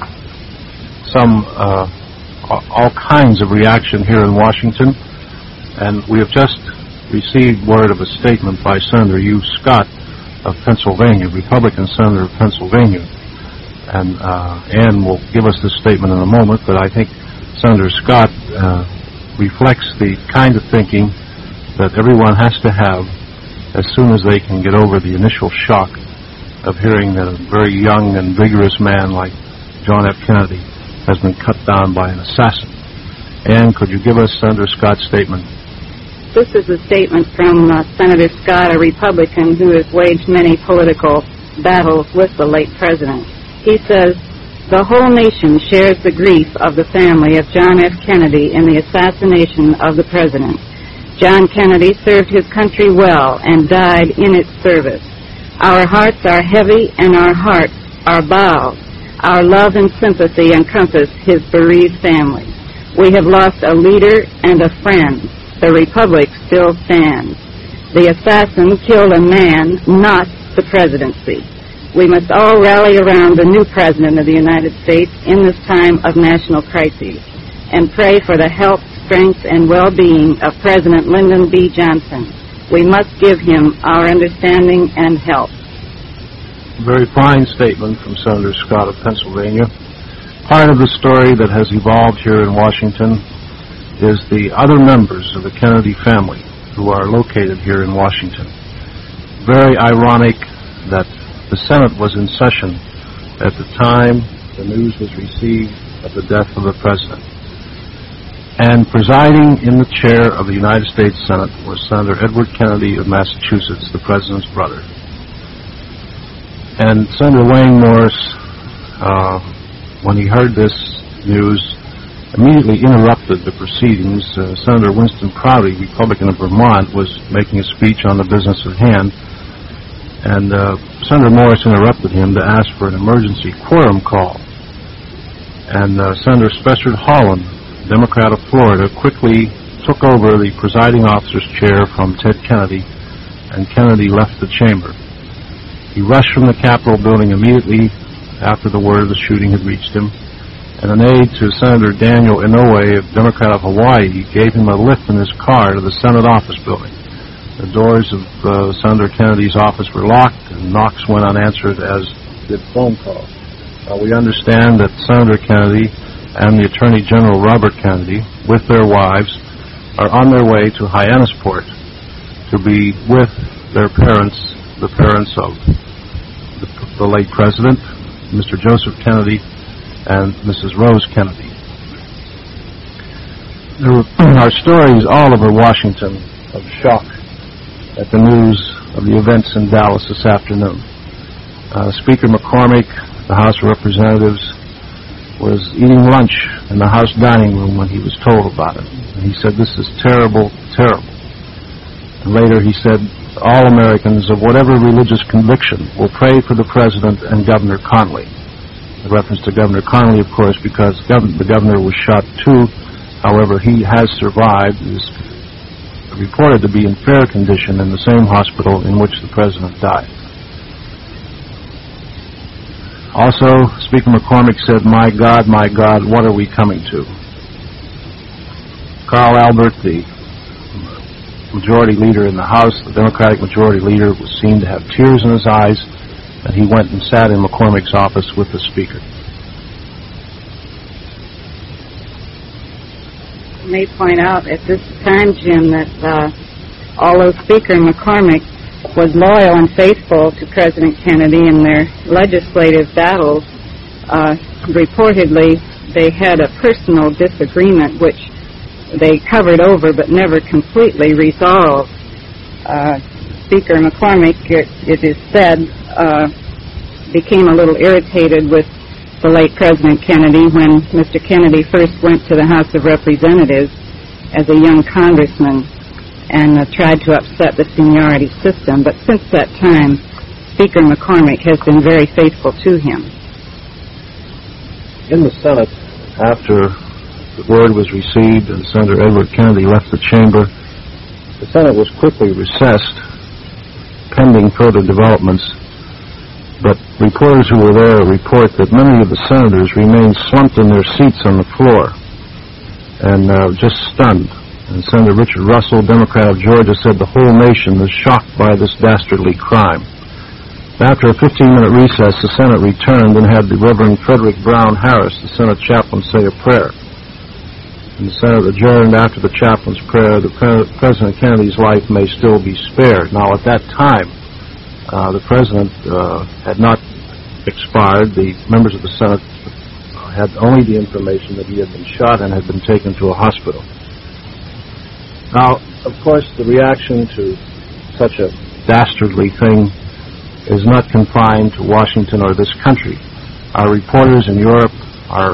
all kinds of reaction here in Washington, and we have just received word of a statement by Senator Hugh Scott of Pennsylvania, Republican Senator of Pennsylvania. And Ann will give us this statement in a moment, but I think Senator Scott reflects the kind of thinking that everyone has to have as soon as they can get over the initial shock of hearing that a very young and vigorous man like John F. Kennedy has been cut down by an assassin. Ann, could you give us Senator Scott's statement? This is a statement from Senator Scott, a Republican who has waged many political battles with the late president. He says, "The whole nation shares the grief of the family of John F. Kennedy in the assassination of the president. John Kennedy served his country well and died in its service. Our hearts are heavy and our hearts are bowed. Our love and sympathy encompass his bereaved family. We have lost a leader and a friend. The Republic still stands. The assassin killed a man, not the presidency. We must all rally around the new President of the United States in this time of national crisis and pray for the health, strength, and well-being of President Lyndon B. Johnson. We must give him our understanding and help." Very fine statement from Senator Scott of Pennsylvania. Part of the story that has evolved here in Washington is the other members of the Kennedy family who are located here in Washington. Very ironic that the Senate was in session at the time the news was received of the death of the president. And presiding in the chair of the United States Senate was Senator Edward Kennedy of Massachusetts, the president's brother. And Senator Wayne Morris, when he heard this news, immediately interrupted the proceedings. Senator Winston Crowdy, Republican of Vermont, was making a speech on the business at hand, and Senator Morris interrupted him to ask for an emergency quorum call. And Senator Spessard Holland, Democrat of Florida, quickly took over the presiding officer's chair from Ted Kennedy, and Kennedy left the chamber. He rushed from the Capitol building immediately after the word of the shooting had reached him, and an aide to Senator Daniel Inouye, Democrat of Hawaii, gave him a lift in his car to the Senate office building. The doors of Senator Kennedy's office were locked, and knocks went unanswered, as did phone calls. We understand that Senator Kennedy and the Attorney General Robert Kennedy, with their wives, are on their way to Hyannisport to be with their parents, the parents of the late President, Mr. Joseph Kennedy, and Mrs. Rose Kennedy. There are stories all over Washington of shock at the news of the events in Dallas this afternoon. Speaker McCormick, the House of Representatives, was eating lunch in the House dining room when he was told about it. And he said, "This is terrible, terrible." And later he said, "All Americans of whatever religious conviction will pray for the President and Governor Conley." A reference to Governor Conley, of course, because the governor was shot too. However, he has survived, is reported to be in fair condition in the same hospital in which the President died. Also, Speaker McCormick said, my God, what are we coming to?" Carl Albert, the majority leader in the House, the Democratic majority leader, was seen to have tears in his eyes, and he went and sat in McCormick's office with the Speaker. I may point out at this time, Jim, that although Speaker McCormick was loyal and faithful to President Kennedy in their legislative battles, reportedly they had a personal disagreement which they covered over but never completely resolved. Speaker McCormick, it is said, became a little irritated with the late President Kennedy when Mr. Kennedy first went to the House of Representatives as a young congressman and tried to upset the seniority system. But since that time, Speaker McCormick has been very faithful to him. In the Senate, after the word was received and Senator Edward Kennedy left the chamber, the Senate was quickly recessed, pending further developments. But reporters who were there report that many of the senators remained slumped in their seats on the floor and just stunned. And Senator Richard Russell, Democrat of Georgia, said the whole nation was shocked by this dastardly crime. After a 15-minute recess, the Senate returned and had the Reverend Frederick Brown Harris, the Senate chaplain, say a prayer. And the Senate adjourned after the chaplain's prayer. President Kennedy's life may still be spared. Now, at that time, the President had not expired. The members of the Senate had only the information that he had been shot and had been taken to a hospital. Now, of course, the reaction to such a dastardly thing is not confined to Washington or this country. Our reporters in Europe are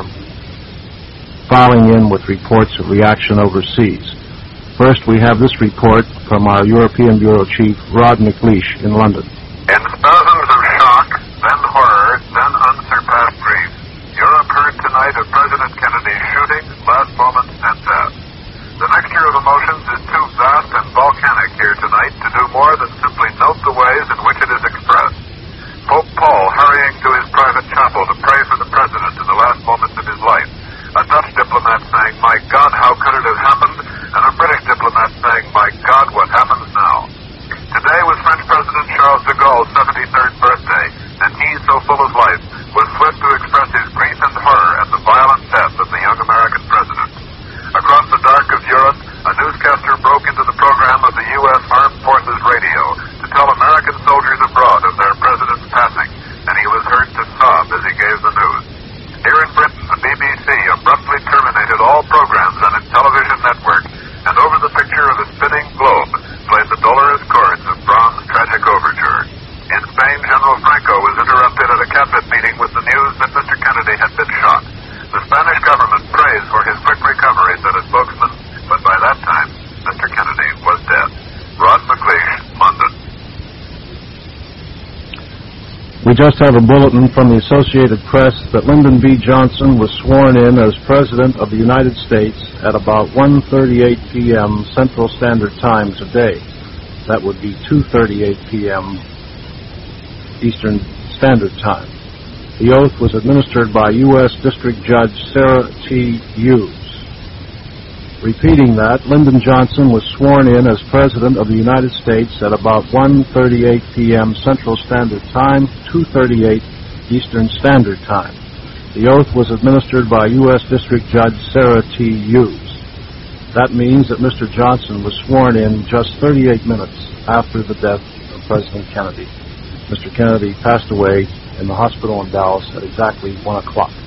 filing in with reports of reaction overseas. First, we have this report from our European Bureau Chief, Rod McLeish, in London. In spasms of shock, then horror, then unsurpassed grief, Europe heard tonight of President Kennedy's shooting, last moments and death. The mixture of emotions is too vast and volcanic here tonight to do more than simply note the ways in which it is expressed. Pope Paul hurrying to his private chapel to pray for the President in the last moments of his life. A Dutch diplomat saying, my God, how could it have happened? And a British diplomat saying, my God, what happens now? Today was French President Charles de Gaulle's 73rd birthday, and he, so full of life, was swift to express his grief and horror at the violent death of the young American president. Across the dark of Europe, a newscaster broke into the program of the U.S. Armed Forces Radio to tell American soldiers abroad of their president's passing, and he was heard to sob as he gave the news. Here in Britain, the BBC abruptly terminated all programs on its television network, and over the picture of a spinning globe played the dolorous chords of Brahms' tragic overture. In Spain, General Franco was interrupted at a cabinet meeting with the news that Mr. Kennedy had been shot. The Spanish government praised for his quick recovery, said a spokesman, but by that time, Mr. Kennedy was dead. Rod McLeish, London. We just have a bulletin from the Associated Press that Lyndon B. Johnson was sworn in as President of the United States at about 1:38 p.m. Central Standard Time today. That would be 2:38 p.m. Eastern Standard Time. The oath was administered by U.S. District Judge Sarah T. Hughes. Repeating that, Lyndon Johnson was sworn in as President of the United States at about 1:38 p.m. Central Standard Time, 2:38 Eastern Standard Time. The oath was administered by U.S. District Judge Sarah T. Hughes. That means that Mr. Johnson was sworn in just 38 minutes after the death of President Kennedy. Mr. Kennedy passed away in the hospital in Dallas at exactly 1 o'clock.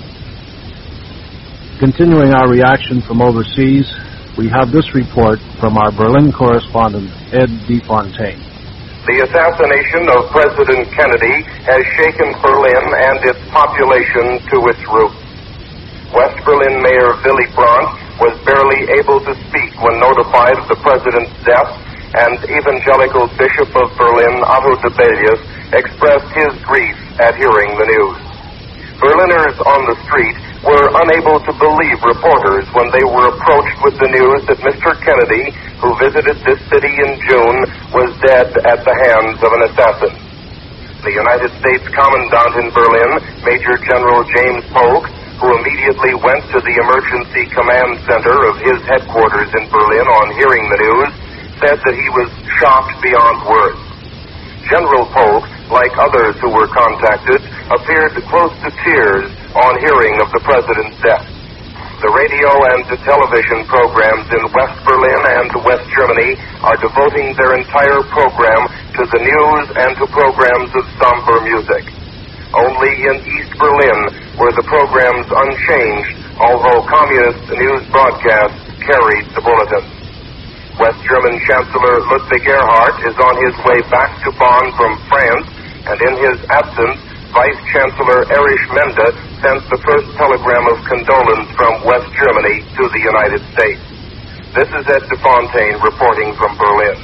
Continuing our reaction from overseas, we have this report from our Berlin correspondent, Ed DeFontaine. The assassination of President Kennedy has shaken Berlin and its population to its roots. West Berlin Mayor Willy Brandt was barely able to speak when notified of the president's death, and Evangelical Bishop of Berlin, Otto Dibelius, expressed his grief at hearing the news. Berliners on the street were unable to believe reporters when they were approached with the news that Mr. Kennedy, who visited this city in June, was dead at the hands of an assassin. The United States Commandant in Berlin, Major General James Polk, who immediately went to the emergency command center of his headquarters in Berlin on hearing the news, said that he was shocked beyond words. General Polk, like others who were contacted, appeared close to tears on hearing of the president's death. The radio and the television programs in West Berlin and West Germany are devoting their entire program to the news and to programs of somber music. Only in East Berlin were the programs unchanged, although communist news broadcasts carried the bulletins. West German Chancellor Ludwig Erhard is on his way back to Bonn from France, and in his absence, Vice Chancellor Erich Mende sent the first telegram of condolence from West Germany to the United States. This is Ed DeFontaine reporting from Berlin.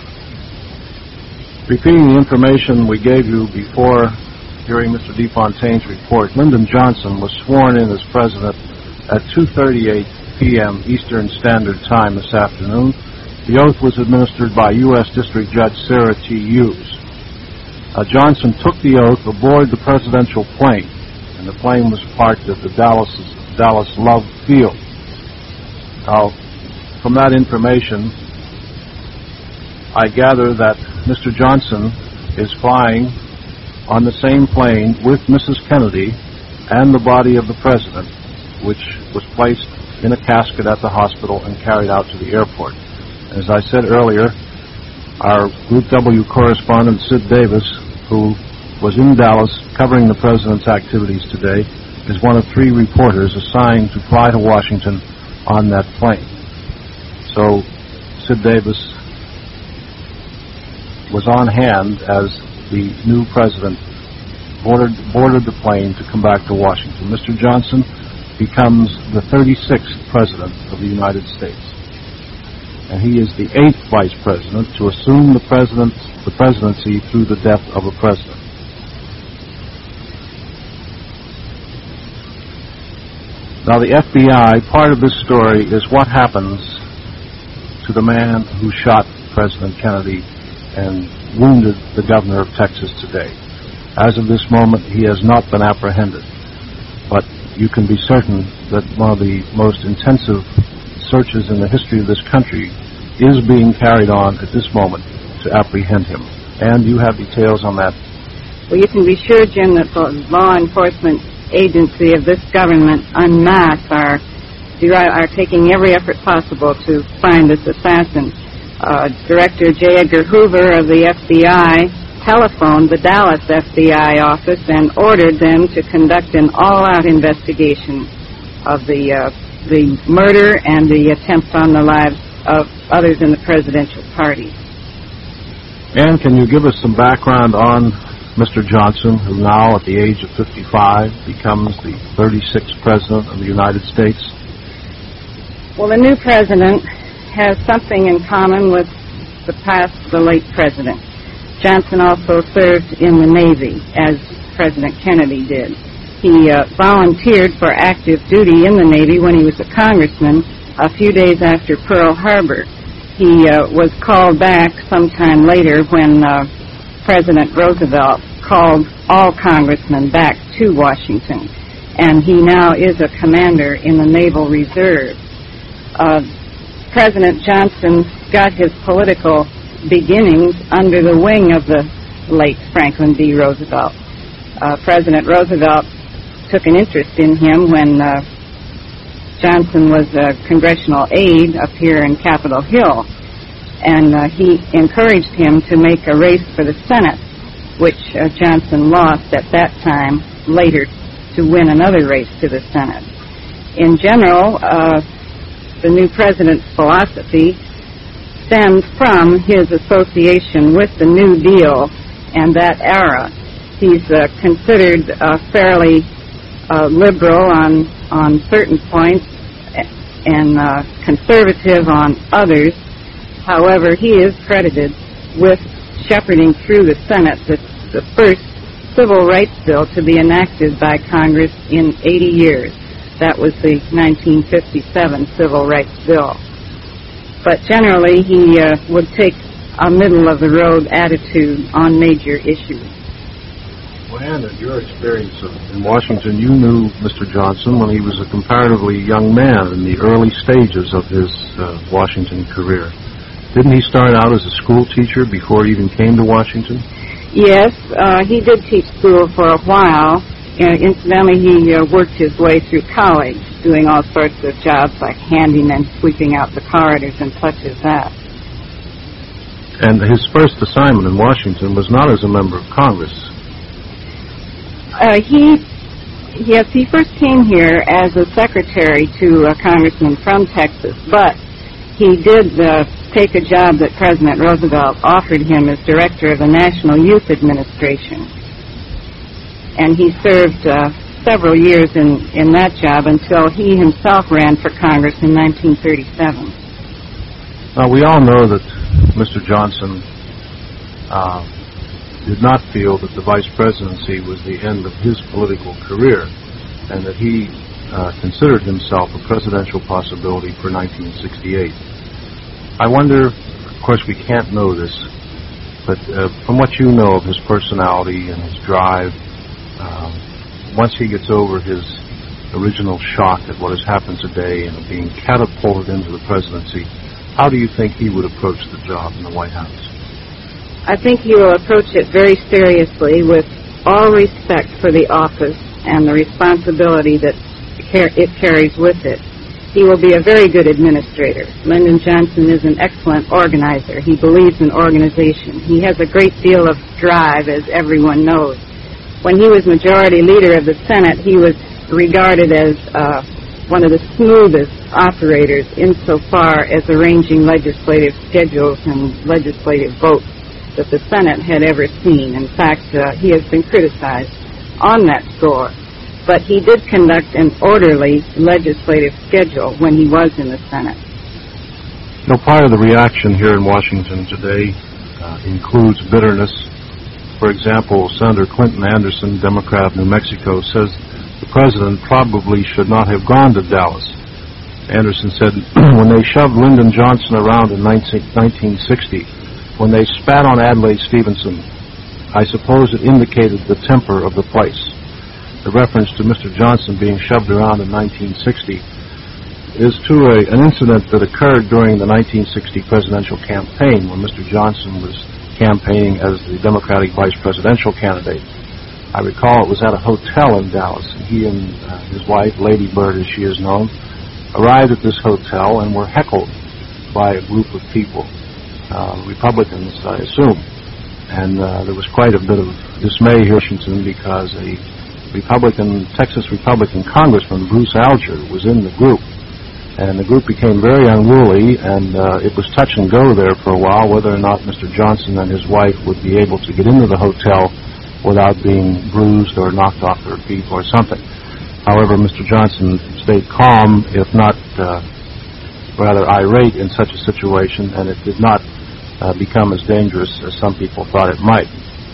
Repeating the information we gave you before hearing Mr. DeFontaine's report, Lyndon Johnson was sworn in as president at 2:38 p.m. Eastern Standard Time this afternoon. The oath was administered by U.S. District Judge Sarah T. Hughes. Johnson took the oath aboard the presidential plane, and the plane was parked at the Dallas Love Field. Now, from that information, I gather that Mr. Johnson is flying on the same plane with Mrs. Kennedy and the body of the president, which was placed in a casket at the hospital and carried out to the airport. As I said earlier, our Group W correspondent, Sid Davis, who was in Dallas covering the president's activities today, is one of 3 reporters assigned to fly to Washington on that plane. So Sid Davis was on hand as the new president boarded the plane to come back to Washington. Mr. Johnson becomes the 36th president of the United States, and he is the 8th vice president to assume the presidency through the death of a president. Now, the FBI, part of this story is what happens to the man who shot President Kennedy and wounded the governor of Texas today. As of this moment, he has not been apprehended, but you can be certain that one of the most intensive searches in the history of this country is being carried on at this moment to apprehend him. And you have details on that. Well, you can be sure, Jim, that the law enforcement agency of this government en masse are taking every effort possible to find this assassin. Director J. Edgar Hoover of the FBI telephoned the Dallas FBI office and ordered them to conduct an all-out investigation of the murder and the attempt on the lives of others in the presidential party. And can you give us some background on Mr. Johnson, who now at the age of 55 becomes the 36th president of the United States? Well, the new president has something in common with the late president. Johnson also served in the Navy, as President Kennedy did. He volunteered for active duty in the Navy when he was a congressman a few days after Pearl Harbor. He was called back sometime later when President Roosevelt called all congressmen back to Washington, and he now is a commander in the Naval Reserve. President Johnson got his political beginnings under the wing of the late Franklin D. Roosevelt. President Roosevelt took an interest in him when Johnson was a congressional aide up here in Capitol Hill, and he encouraged him to make a race for the Senate, which Johnson lost at that time, later to win another race to the Senate. In general, the new president's philosophy stems from his association with the New Deal and that era. He's considered fairly liberal on certain points and conservative on others. However, he is credited with shepherding through the Senate the first civil rights bill to be enacted by Congress in 80 years. That was the 1957 Civil Rights Bill. But generally, he would take a middle-of-the-road attitude on major issues. Well, Ann, in your experience in Washington, you knew Mr. Johnson when he was a comparatively young man in the early stages of his Washington career. Didn't he start out as a school teacher before he even came to Washington? Yes, he did teach school for a while. Incidentally, he worked his way through college, doing all sorts of jobs like handyman, sweeping out the corridors and such as that. And his first assignment in Washington was not as a member of Congress. He first came here as a secretary to a congressman from Texas, but he did take a job that President Roosevelt offered him as director of the National Youth Administration. And he served several years in that job until he himself ran for Congress in 1937. Now, we all know that Mr. Johnson did not feel that the vice presidency was the end of his political career, and that he considered himself a presidential possibility for 1968. I wonder, of course we can't know this, but from what you know of his personality and his drive, once he gets over his original shock at what has happened today and being catapulted into the presidency, how do you think he would approach the job in the White House? I think he will approach it very seriously with all respect for the office and the responsibility that it carries with it. He will be a very good administrator. Lyndon Johnson is an excellent organizer. He believes in organization. He has a great deal of drive, as everyone knows. When he was majority leader of the Senate, he was regarded as one of the smoothest operators insofar as arranging legislative schedules and legislative votes that the Senate had ever seen. In fact, he has been criticized on that score. But he did conduct an orderly legislative schedule when he was in the Senate. Now, part of the reaction here in Washington today includes bitterness. For example, Senator Clinton Anderson, Democrat of New Mexico, says the president probably should not have gone to Dallas. Anderson said, when they shoved Lyndon Johnson around in 1960, when they spat on Adlai Stevenson, I suppose it indicated the temper of the place. The reference to Mr. Johnson being shoved around in 1960 is to an incident that occurred during the 1960 presidential campaign when Mr. Johnson was campaigning as the Democratic vice presidential candidate. I recall it was at a hotel in Dallas, and he and his wife, Lady Bird as she is known, arrived at this hotel and were heckled by a group of people, Republicans, I assume. And there was quite a bit of dismay here in Washington because a Texas Republican Congressman, Bruce Alger, was in the group. And the group became very unruly, and it was touch and go there for a while whether or not Mr. Johnson and his wife would be able to get into the hotel without being bruised or knocked off their feet or something. However, Mr. Johnson stayed calm, if not rather irate in such a situation, and it did not become as dangerous as some people thought it might.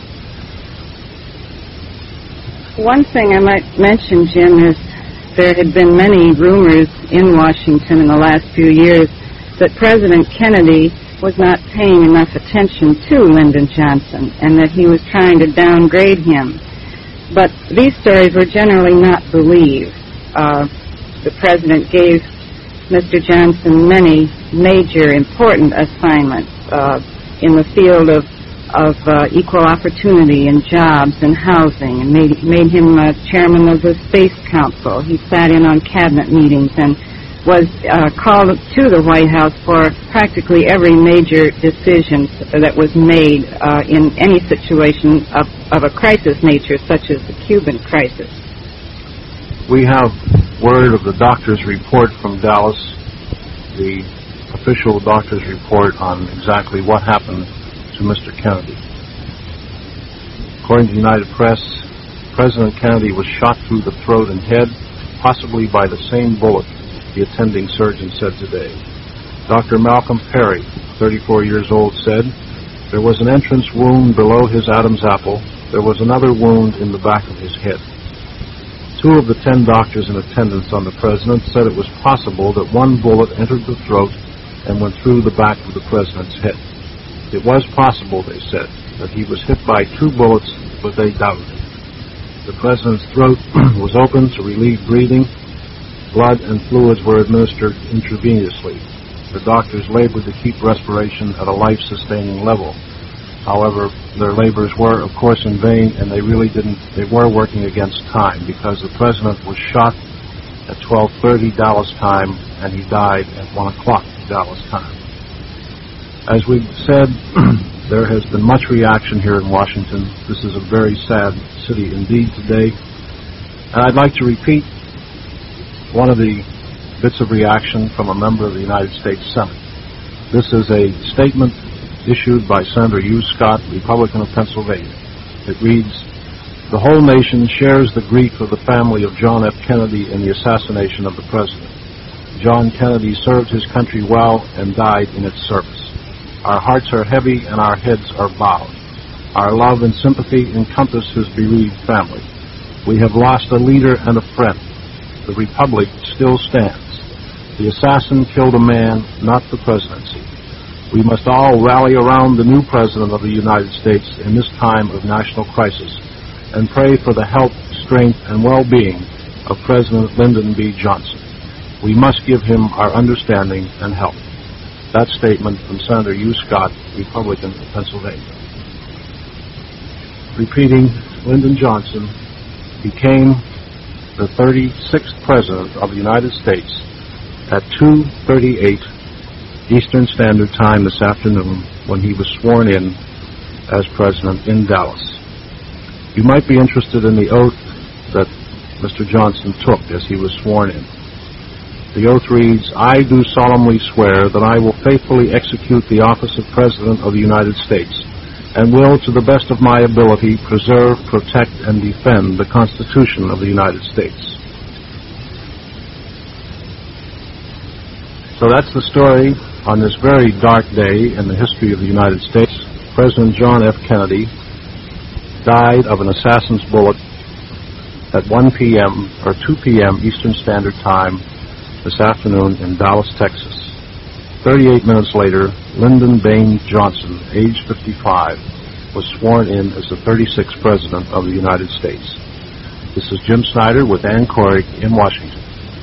One thing I might mention, Jim, is there had been many rumors in Washington in the last few years that President Kennedy was not paying enough attention to Lyndon Johnson and that he was trying to downgrade him. But these stories were generally not believed. The president gave Mr. Johnson many major important assignments in the field of equal opportunity in jobs and housing, and made him chairman of the Space Council. He sat in on cabinet meetings and was called to the White House for practically every major decision that was made in any situation of a crisis nature, such as the Cuban crisis. We have word of the doctor's report from Dallas, the official doctor's report on exactly what happened to Mr. Kennedy. According to United Press, President Kennedy was shot through the throat and head, possibly by the same bullet, the attending surgeon said today. Dr. Malcolm Perry, 34 years old, said, "There was an entrance wound below his Adam's apple. There was another wound in the back of his head." 2 of the 10 doctors in attendance on the president said it was possible that one bullet entered the throat and went through the back of the president's head. It was possible, they said, that he was hit by 2 bullets, but they doubted it. The president's throat was open to relieve breathing. Blood and fluids were administered intravenously. The doctors labored to keep respiration at a life-sustaining level. However, their labors were, of course, in vain, and they were working against time, because the president was shot at 12:30 Dallas time, and he died at 1 o'clock Dallas time. As we've said, there has been much reaction here in Washington. This is a very sad city indeed today. And I'd like to repeat one of the bits of reaction from a member of the United States Senate. This is a statement issued by Senator Hugh Scott, Republican of Pennsylvania. It reads, "The whole nation shares the grief of the family of John F. Kennedy in the assassination of the president. John Kennedy served his country well and died in its service. Our hearts are heavy and our heads are bowed. Our love and sympathy encompass his bereaved family. We have lost a leader and a friend. The Republic still stands. The assassin killed a man, not the presidency. We must all rally around the new President of the United States in this time of national crisis and pray for the health, strength, and well-being of President Lyndon B. Johnson. We must give him our understanding and help." That statement from Senator Hugh Scott, Republican of Pennsylvania. Repeating, Lyndon Johnson became the 36th President of the United States at 2:38 Eastern Standard Time this afternoon when he was sworn in as President in Dallas. You might be interested in the oath that Mr. Johnson took as he was sworn in. The oath reads, "I do solemnly swear that I will faithfully execute the office of President of the United States and will, to the best of my ability, preserve, protect, and defend the Constitution of the United States." So that's the story on this very dark day in the history of the United States. President John F. Kennedy died of an assassin's bullet at 1 p.m. or 2 p.m. Eastern Standard Time this afternoon in Dallas, Texas. 38 minutes later, Lyndon Baines Johnson, age 55, was sworn in as the 36th President of the United States. This is Jim Snyder with Ann Corig in Washington.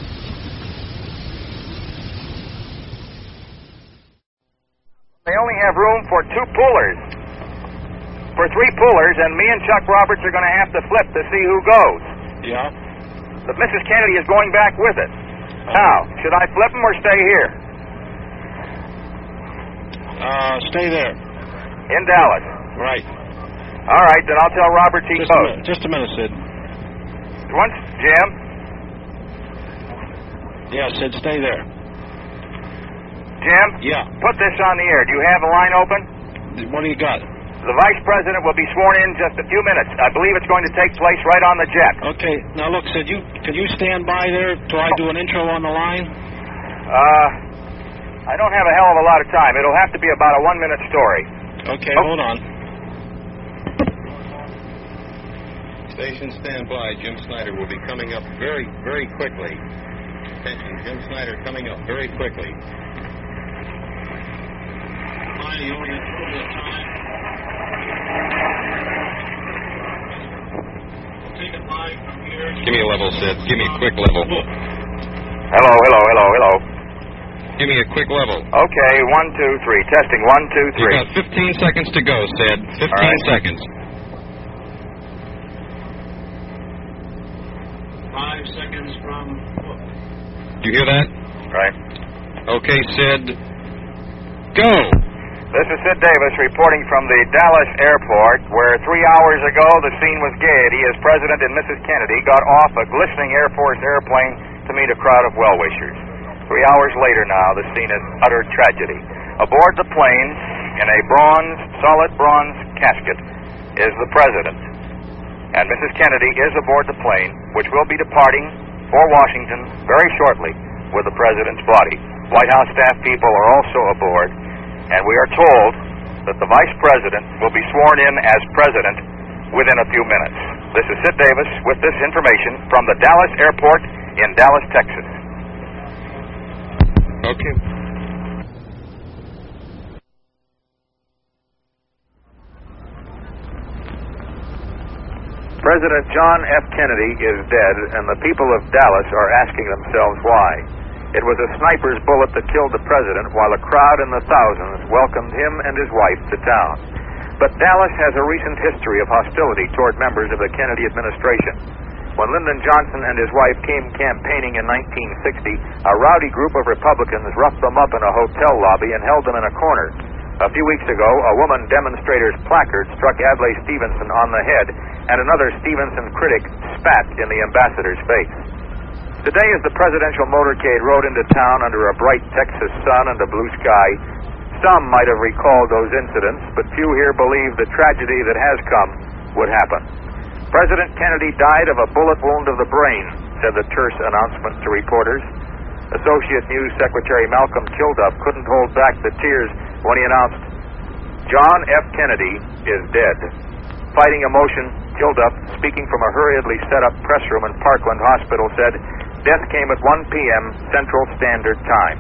They only have room for 2 pullers. For 3 pullers, and me and Chuck Roberts are going to have to flip to see who goes. Yeah? But Mrs. Kennedy is going back with us. How? Should I flip them or stay here? Stay there. In Dallas. Right. All right, then I'll tell Roberts he goes. Just a minute, Sid. Once, Jim. Yeah, Sid, stay there. Jim? Yeah. Put this on the air. Do you have a line open? What do you got? The Vice President will be sworn in just a few minutes. I believe it's going to take place right on the jet. Okay. Now, look, Sid, can you stand by there till I do an intro on the line? I don't have a hell of a lot of time. It'll have to be about a 1-minute story. Okay, hold on. Station stand by. Jim Snyder will be coming up very, very quickly. Attention, Jim Snyder coming up very quickly. Give me a level, Sid. Give me a quick level. Hello. Give me a quick level. Okay, 1, 2, 3. Testing, 1, 2, 3. You got 15 seconds to go, Sid. 15 seconds. 5 seconds from... Do you hear that? Right. Okay, Sid. Go! This is Sid Davis reporting from the Dallas airport, where 3 hours ago the scene was gaiety as President and Mrs. Kennedy got off a glistening Air Force airplane to meet a crowd of well-wishers. 3 hours later now, the scene is utter tragedy. Aboard the plane, in a solid bronze casket, is the President. And Mrs. Kennedy is aboard the plane, which will be departing for Washington very shortly with the President's body. White House staff people are also aboard, and we are told that the Vice President will be sworn in as President within a few minutes. This is Sid Davis with this information from the Dallas airport in Dallas, Texas. Okay. President John F. Kennedy is dead, and the people of Dallas are asking themselves why. It was a sniper's bullet that killed the president, while a crowd in the thousands welcomed him and his wife to town. But Dallas has a recent history of hostility toward members of the Kennedy administration. When Lyndon Johnson and his wife came campaigning in 1960, a rowdy group of Republicans roughed them up in a hotel lobby and held them in a corner. A few weeks ago, a woman demonstrator's placard struck Adlai Stevenson on the head, and another Stevenson critic spat in the ambassador's face. Today, as the presidential motorcade rode into town under a bright Texas sun and a blue sky, some might have recalled those incidents, but few here believe the tragedy that has come would happen. President Kennedy died of a bullet wound of the brain, said the terse announcement to reporters. Associate News Secretary Malcolm Kilduff couldn't hold back the tears when he announced, John F. Kennedy is dead. Fighting emotion, Kilduff, speaking from a hurriedly set-up press room in Parkland Hospital, said, death came at 1 p.m. Central Standard Time.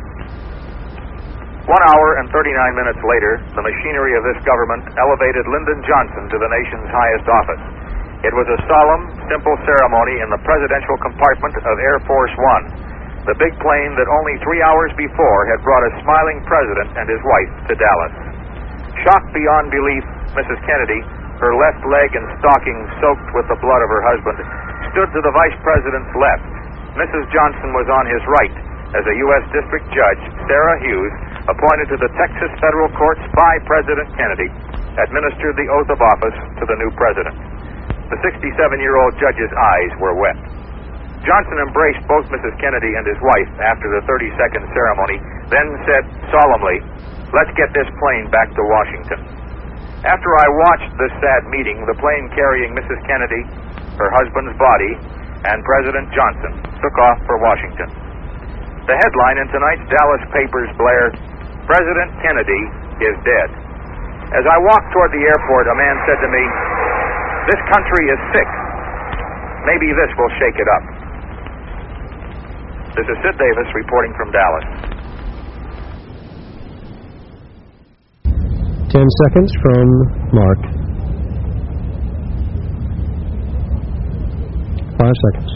1 hour and 39 minutes later, the machinery of this government elevated Lyndon Johnson to the nation's highest office. It was a solemn, simple ceremony in the presidential compartment of Air Force One, the big plane that only 3 hours before had brought a smiling president and his wife to Dallas. Shocked beyond belief, Mrs. Kennedy, her left leg and stockings soaked with the blood of her husband, stood to the vice president's left. Mrs. Johnson was on his right as a U.S. District Judge, Sarah Hughes, appointed to the Texas Federal Courts by President Kennedy, administered the oath of office to the new president. The 67-year-old judge's eyes were wet. Johnson embraced both Mrs. Kennedy and his wife after the 30-second ceremony, then said solemnly, let's get this plane back to Washington. After I watched this sad meeting, the plane carrying Mrs. Kennedy, her husband's body, and President Johnson took off for Washington. The headline in tonight's Dallas papers blared, President Kennedy is dead. As I walked toward the airport, a man said to me, this country is sick. Maybe this will shake it up. This is Sid Davis reporting from Dallas. 10 seconds from Mark. 5 seconds.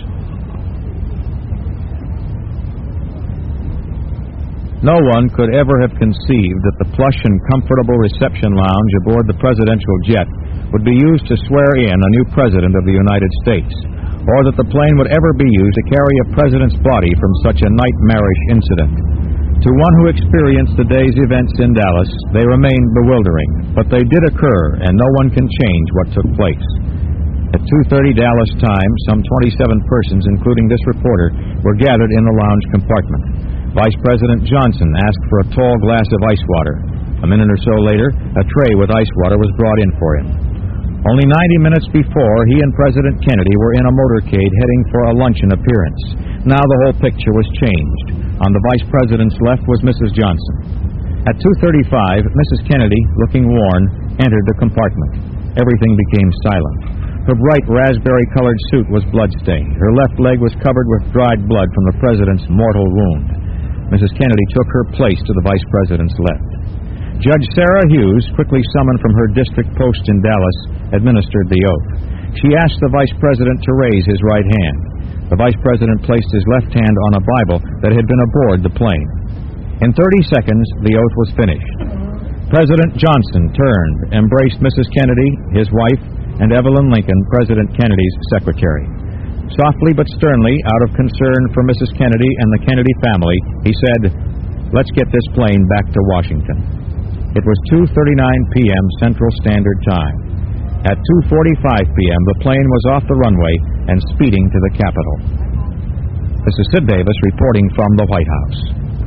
No one could ever have conceived that the plush and comfortable reception lounge aboard the presidential jet would be used to swear in a new president of the United States, or that the plane would ever be used to carry a president's body from such a nightmarish incident. To one who experienced the day's events in Dallas, they remain bewildering, but they did occur, and no one can change what took place. At 2:30 Dallas time, some 27 persons, including this reporter, were gathered in the lounge compartment. Vice President Johnson asked for a tall glass of ice water. A minute or so later, a tray with ice water was brought in for him. Only 90 minutes before, he and President Kennedy were in a motorcade heading for a luncheon appearance. Now the whole picture was changed. On the Vice President's left was Mrs. Johnson. At 2:35, Mrs. Kennedy, looking worn, entered the compartment. Everything became silent. Her bright raspberry-colored suit was bloodstained. Her left leg was covered with dried blood from the President's mortal wound. Mrs. Kennedy took her place to the Vice President's left. Judge Sarah Hughes, quickly summoned from her district post in Dallas, administered the oath. She asked the Vice President to raise his right hand. The Vice President placed his left hand on a Bible that had been aboard the plane. In 30 seconds, the oath was finished. President Johnson turned, embraced Mrs. Kennedy, his wife, and Evelyn Lincoln, President Kennedy's secretary. Softly but sternly, out of concern for Mrs. Kennedy and the Kennedy family, he said, "Let's get this plane back to Washington." It was 2:39 p.m. Central Standard Time. At 2:45 p.m., the plane was off the runway and speeding to the Capitol. This is Sid Davis reporting from the White House.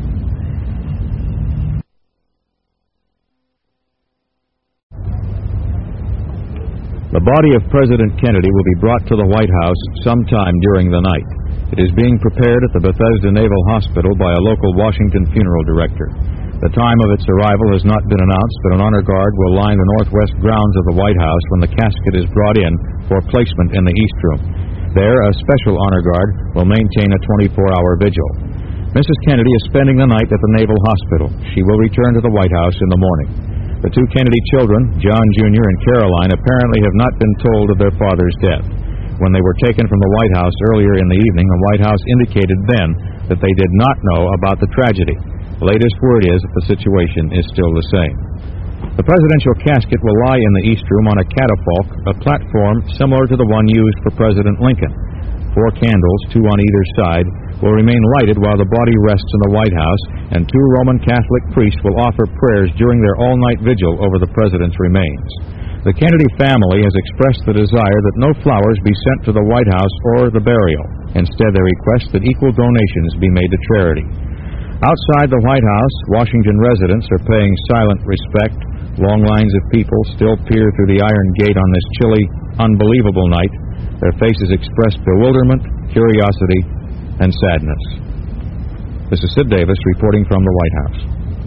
The body of President Kennedy will be brought to the White House sometime during the night. It is being prepared at the Bethesda Naval Hospital by a local Washington funeral director. The time of its arrival has not been announced, but an honor guard will line the northwest grounds of the White House when the casket is brought in for placement in the East Room. There, a special honor guard will maintain a 24-hour vigil. Mrs. Kennedy is spending the night at the Naval Hospital. She will return to the White House in the morning. The two Kennedy children, John Jr. and Caroline, apparently have not been told of their father's death. When they were taken from the White House earlier in the evening, the White House indicated then that they did not know about the tragedy. The latest word is that the situation is still the same. The presidential casket will lie in the East Room on a catafalque, a platform similar to the one used for President Lincoln. 4 candles, 2 on either side, will remain lighted while the body rests in the White House, and 2 Roman Catholic priests will offer prayers during their all-night vigil over the president's remains. The Kennedy family has expressed the desire that no flowers be sent to the White House or the burial. Instead, they request that equal donations be made to charity. Outside the White House, Washington residents are paying silent respect. Long lines of people still peer through the iron gate on this chilly, unbelievable night. Their faces express bewilderment, curiosity, and sadness. This is Sid Davis reporting from the White House.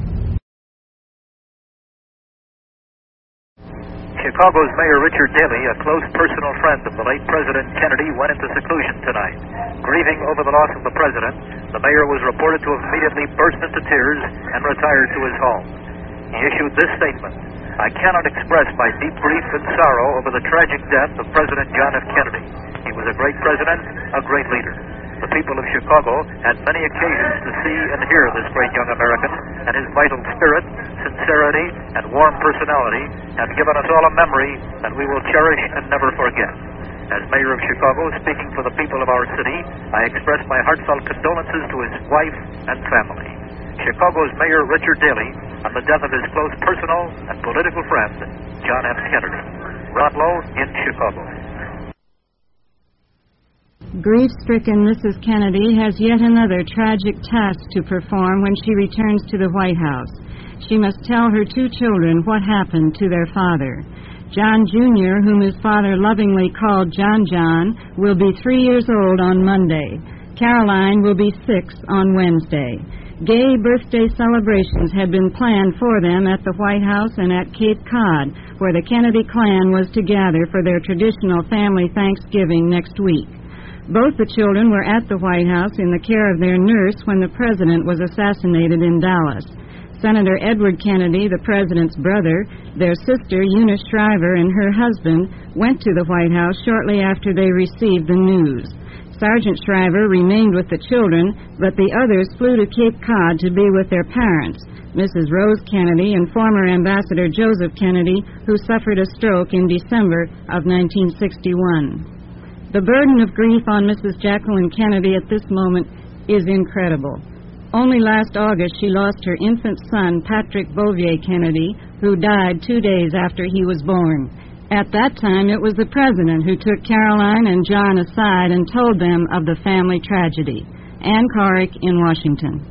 Chicago's Mayor Richard Daley, a close personal friend of the late President Kennedy, went into seclusion tonight. Grieving over the loss of the president, the mayor was reported to have immediately burst into tears and retired to his home. He issued this statement: "I cannot express my deep grief and sorrow over the tragic death of President John F. Kennedy. He was a great president, a great leader. The people of Chicago had many occasions to see and hear this great young American, and his vital spirit, sincerity, and warm personality have given us all a memory that we will cherish and never forget. As mayor of Chicago, speaking for the people of our city, I express my heartfelt condolences to his wife and family." Chicago's Mayor Richard Daley on the death of his close personal and political friend, John F. Kennedy. Rod Lowe in Chicago. Grief-stricken Mrs. Kennedy has yet another tragic task to perform when she returns to the White House. She must tell her 2 children what happened to their father. John Jr., whom his father lovingly called John, will be 3 years old on Monday. Caroline will be 6 on Wednesday. Gay birthday celebrations had been planned for them at the White House and at Cape Cod, where the Kennedy clan was to gather for their traditional family Thanksgiving next week. Both the children were at the White House in the care of their nurse when the president was assassinated in Dallas. Senator Edward Kennedy, the president's brother, their sister Eunice Shriver, and her husband went to the White House shortly after they received the news. Sergeant Shriver remained with the children, but the others flew to Cape Cod to be with their parents, Mrs. Rose Kennedy and former Ambassador Joseph Kennedy, who suffered a stroke in December of 1961. The burden of grief on Mrs. Jacqueline Kennedy at this moment is incredible. Only last August she lost her infant son, Patrick Bouvier Kennedy, who died 2 days after he was born. At that time, it was the president who took Caroline and John aside and told them of the family tragedy. Ann Corick in Washington.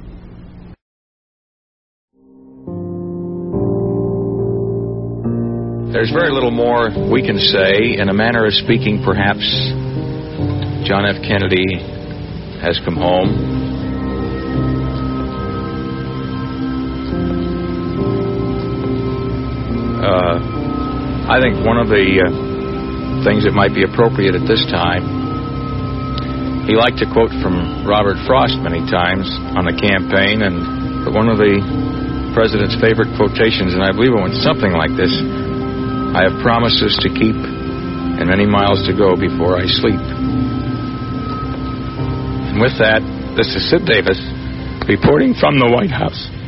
There's very little more we can say. In a manner of speaking, perhaps John F. Kennedy has come home. I think one of the things that might be appropriate at this time, he liked to quote from Robert Frost many times on the campaign, and one of the president's favorite quotations, and I believe it went something like this: "I have promises to keep and many miles to go before I sleep." And with that, this is Sid Davis reporting from the White House.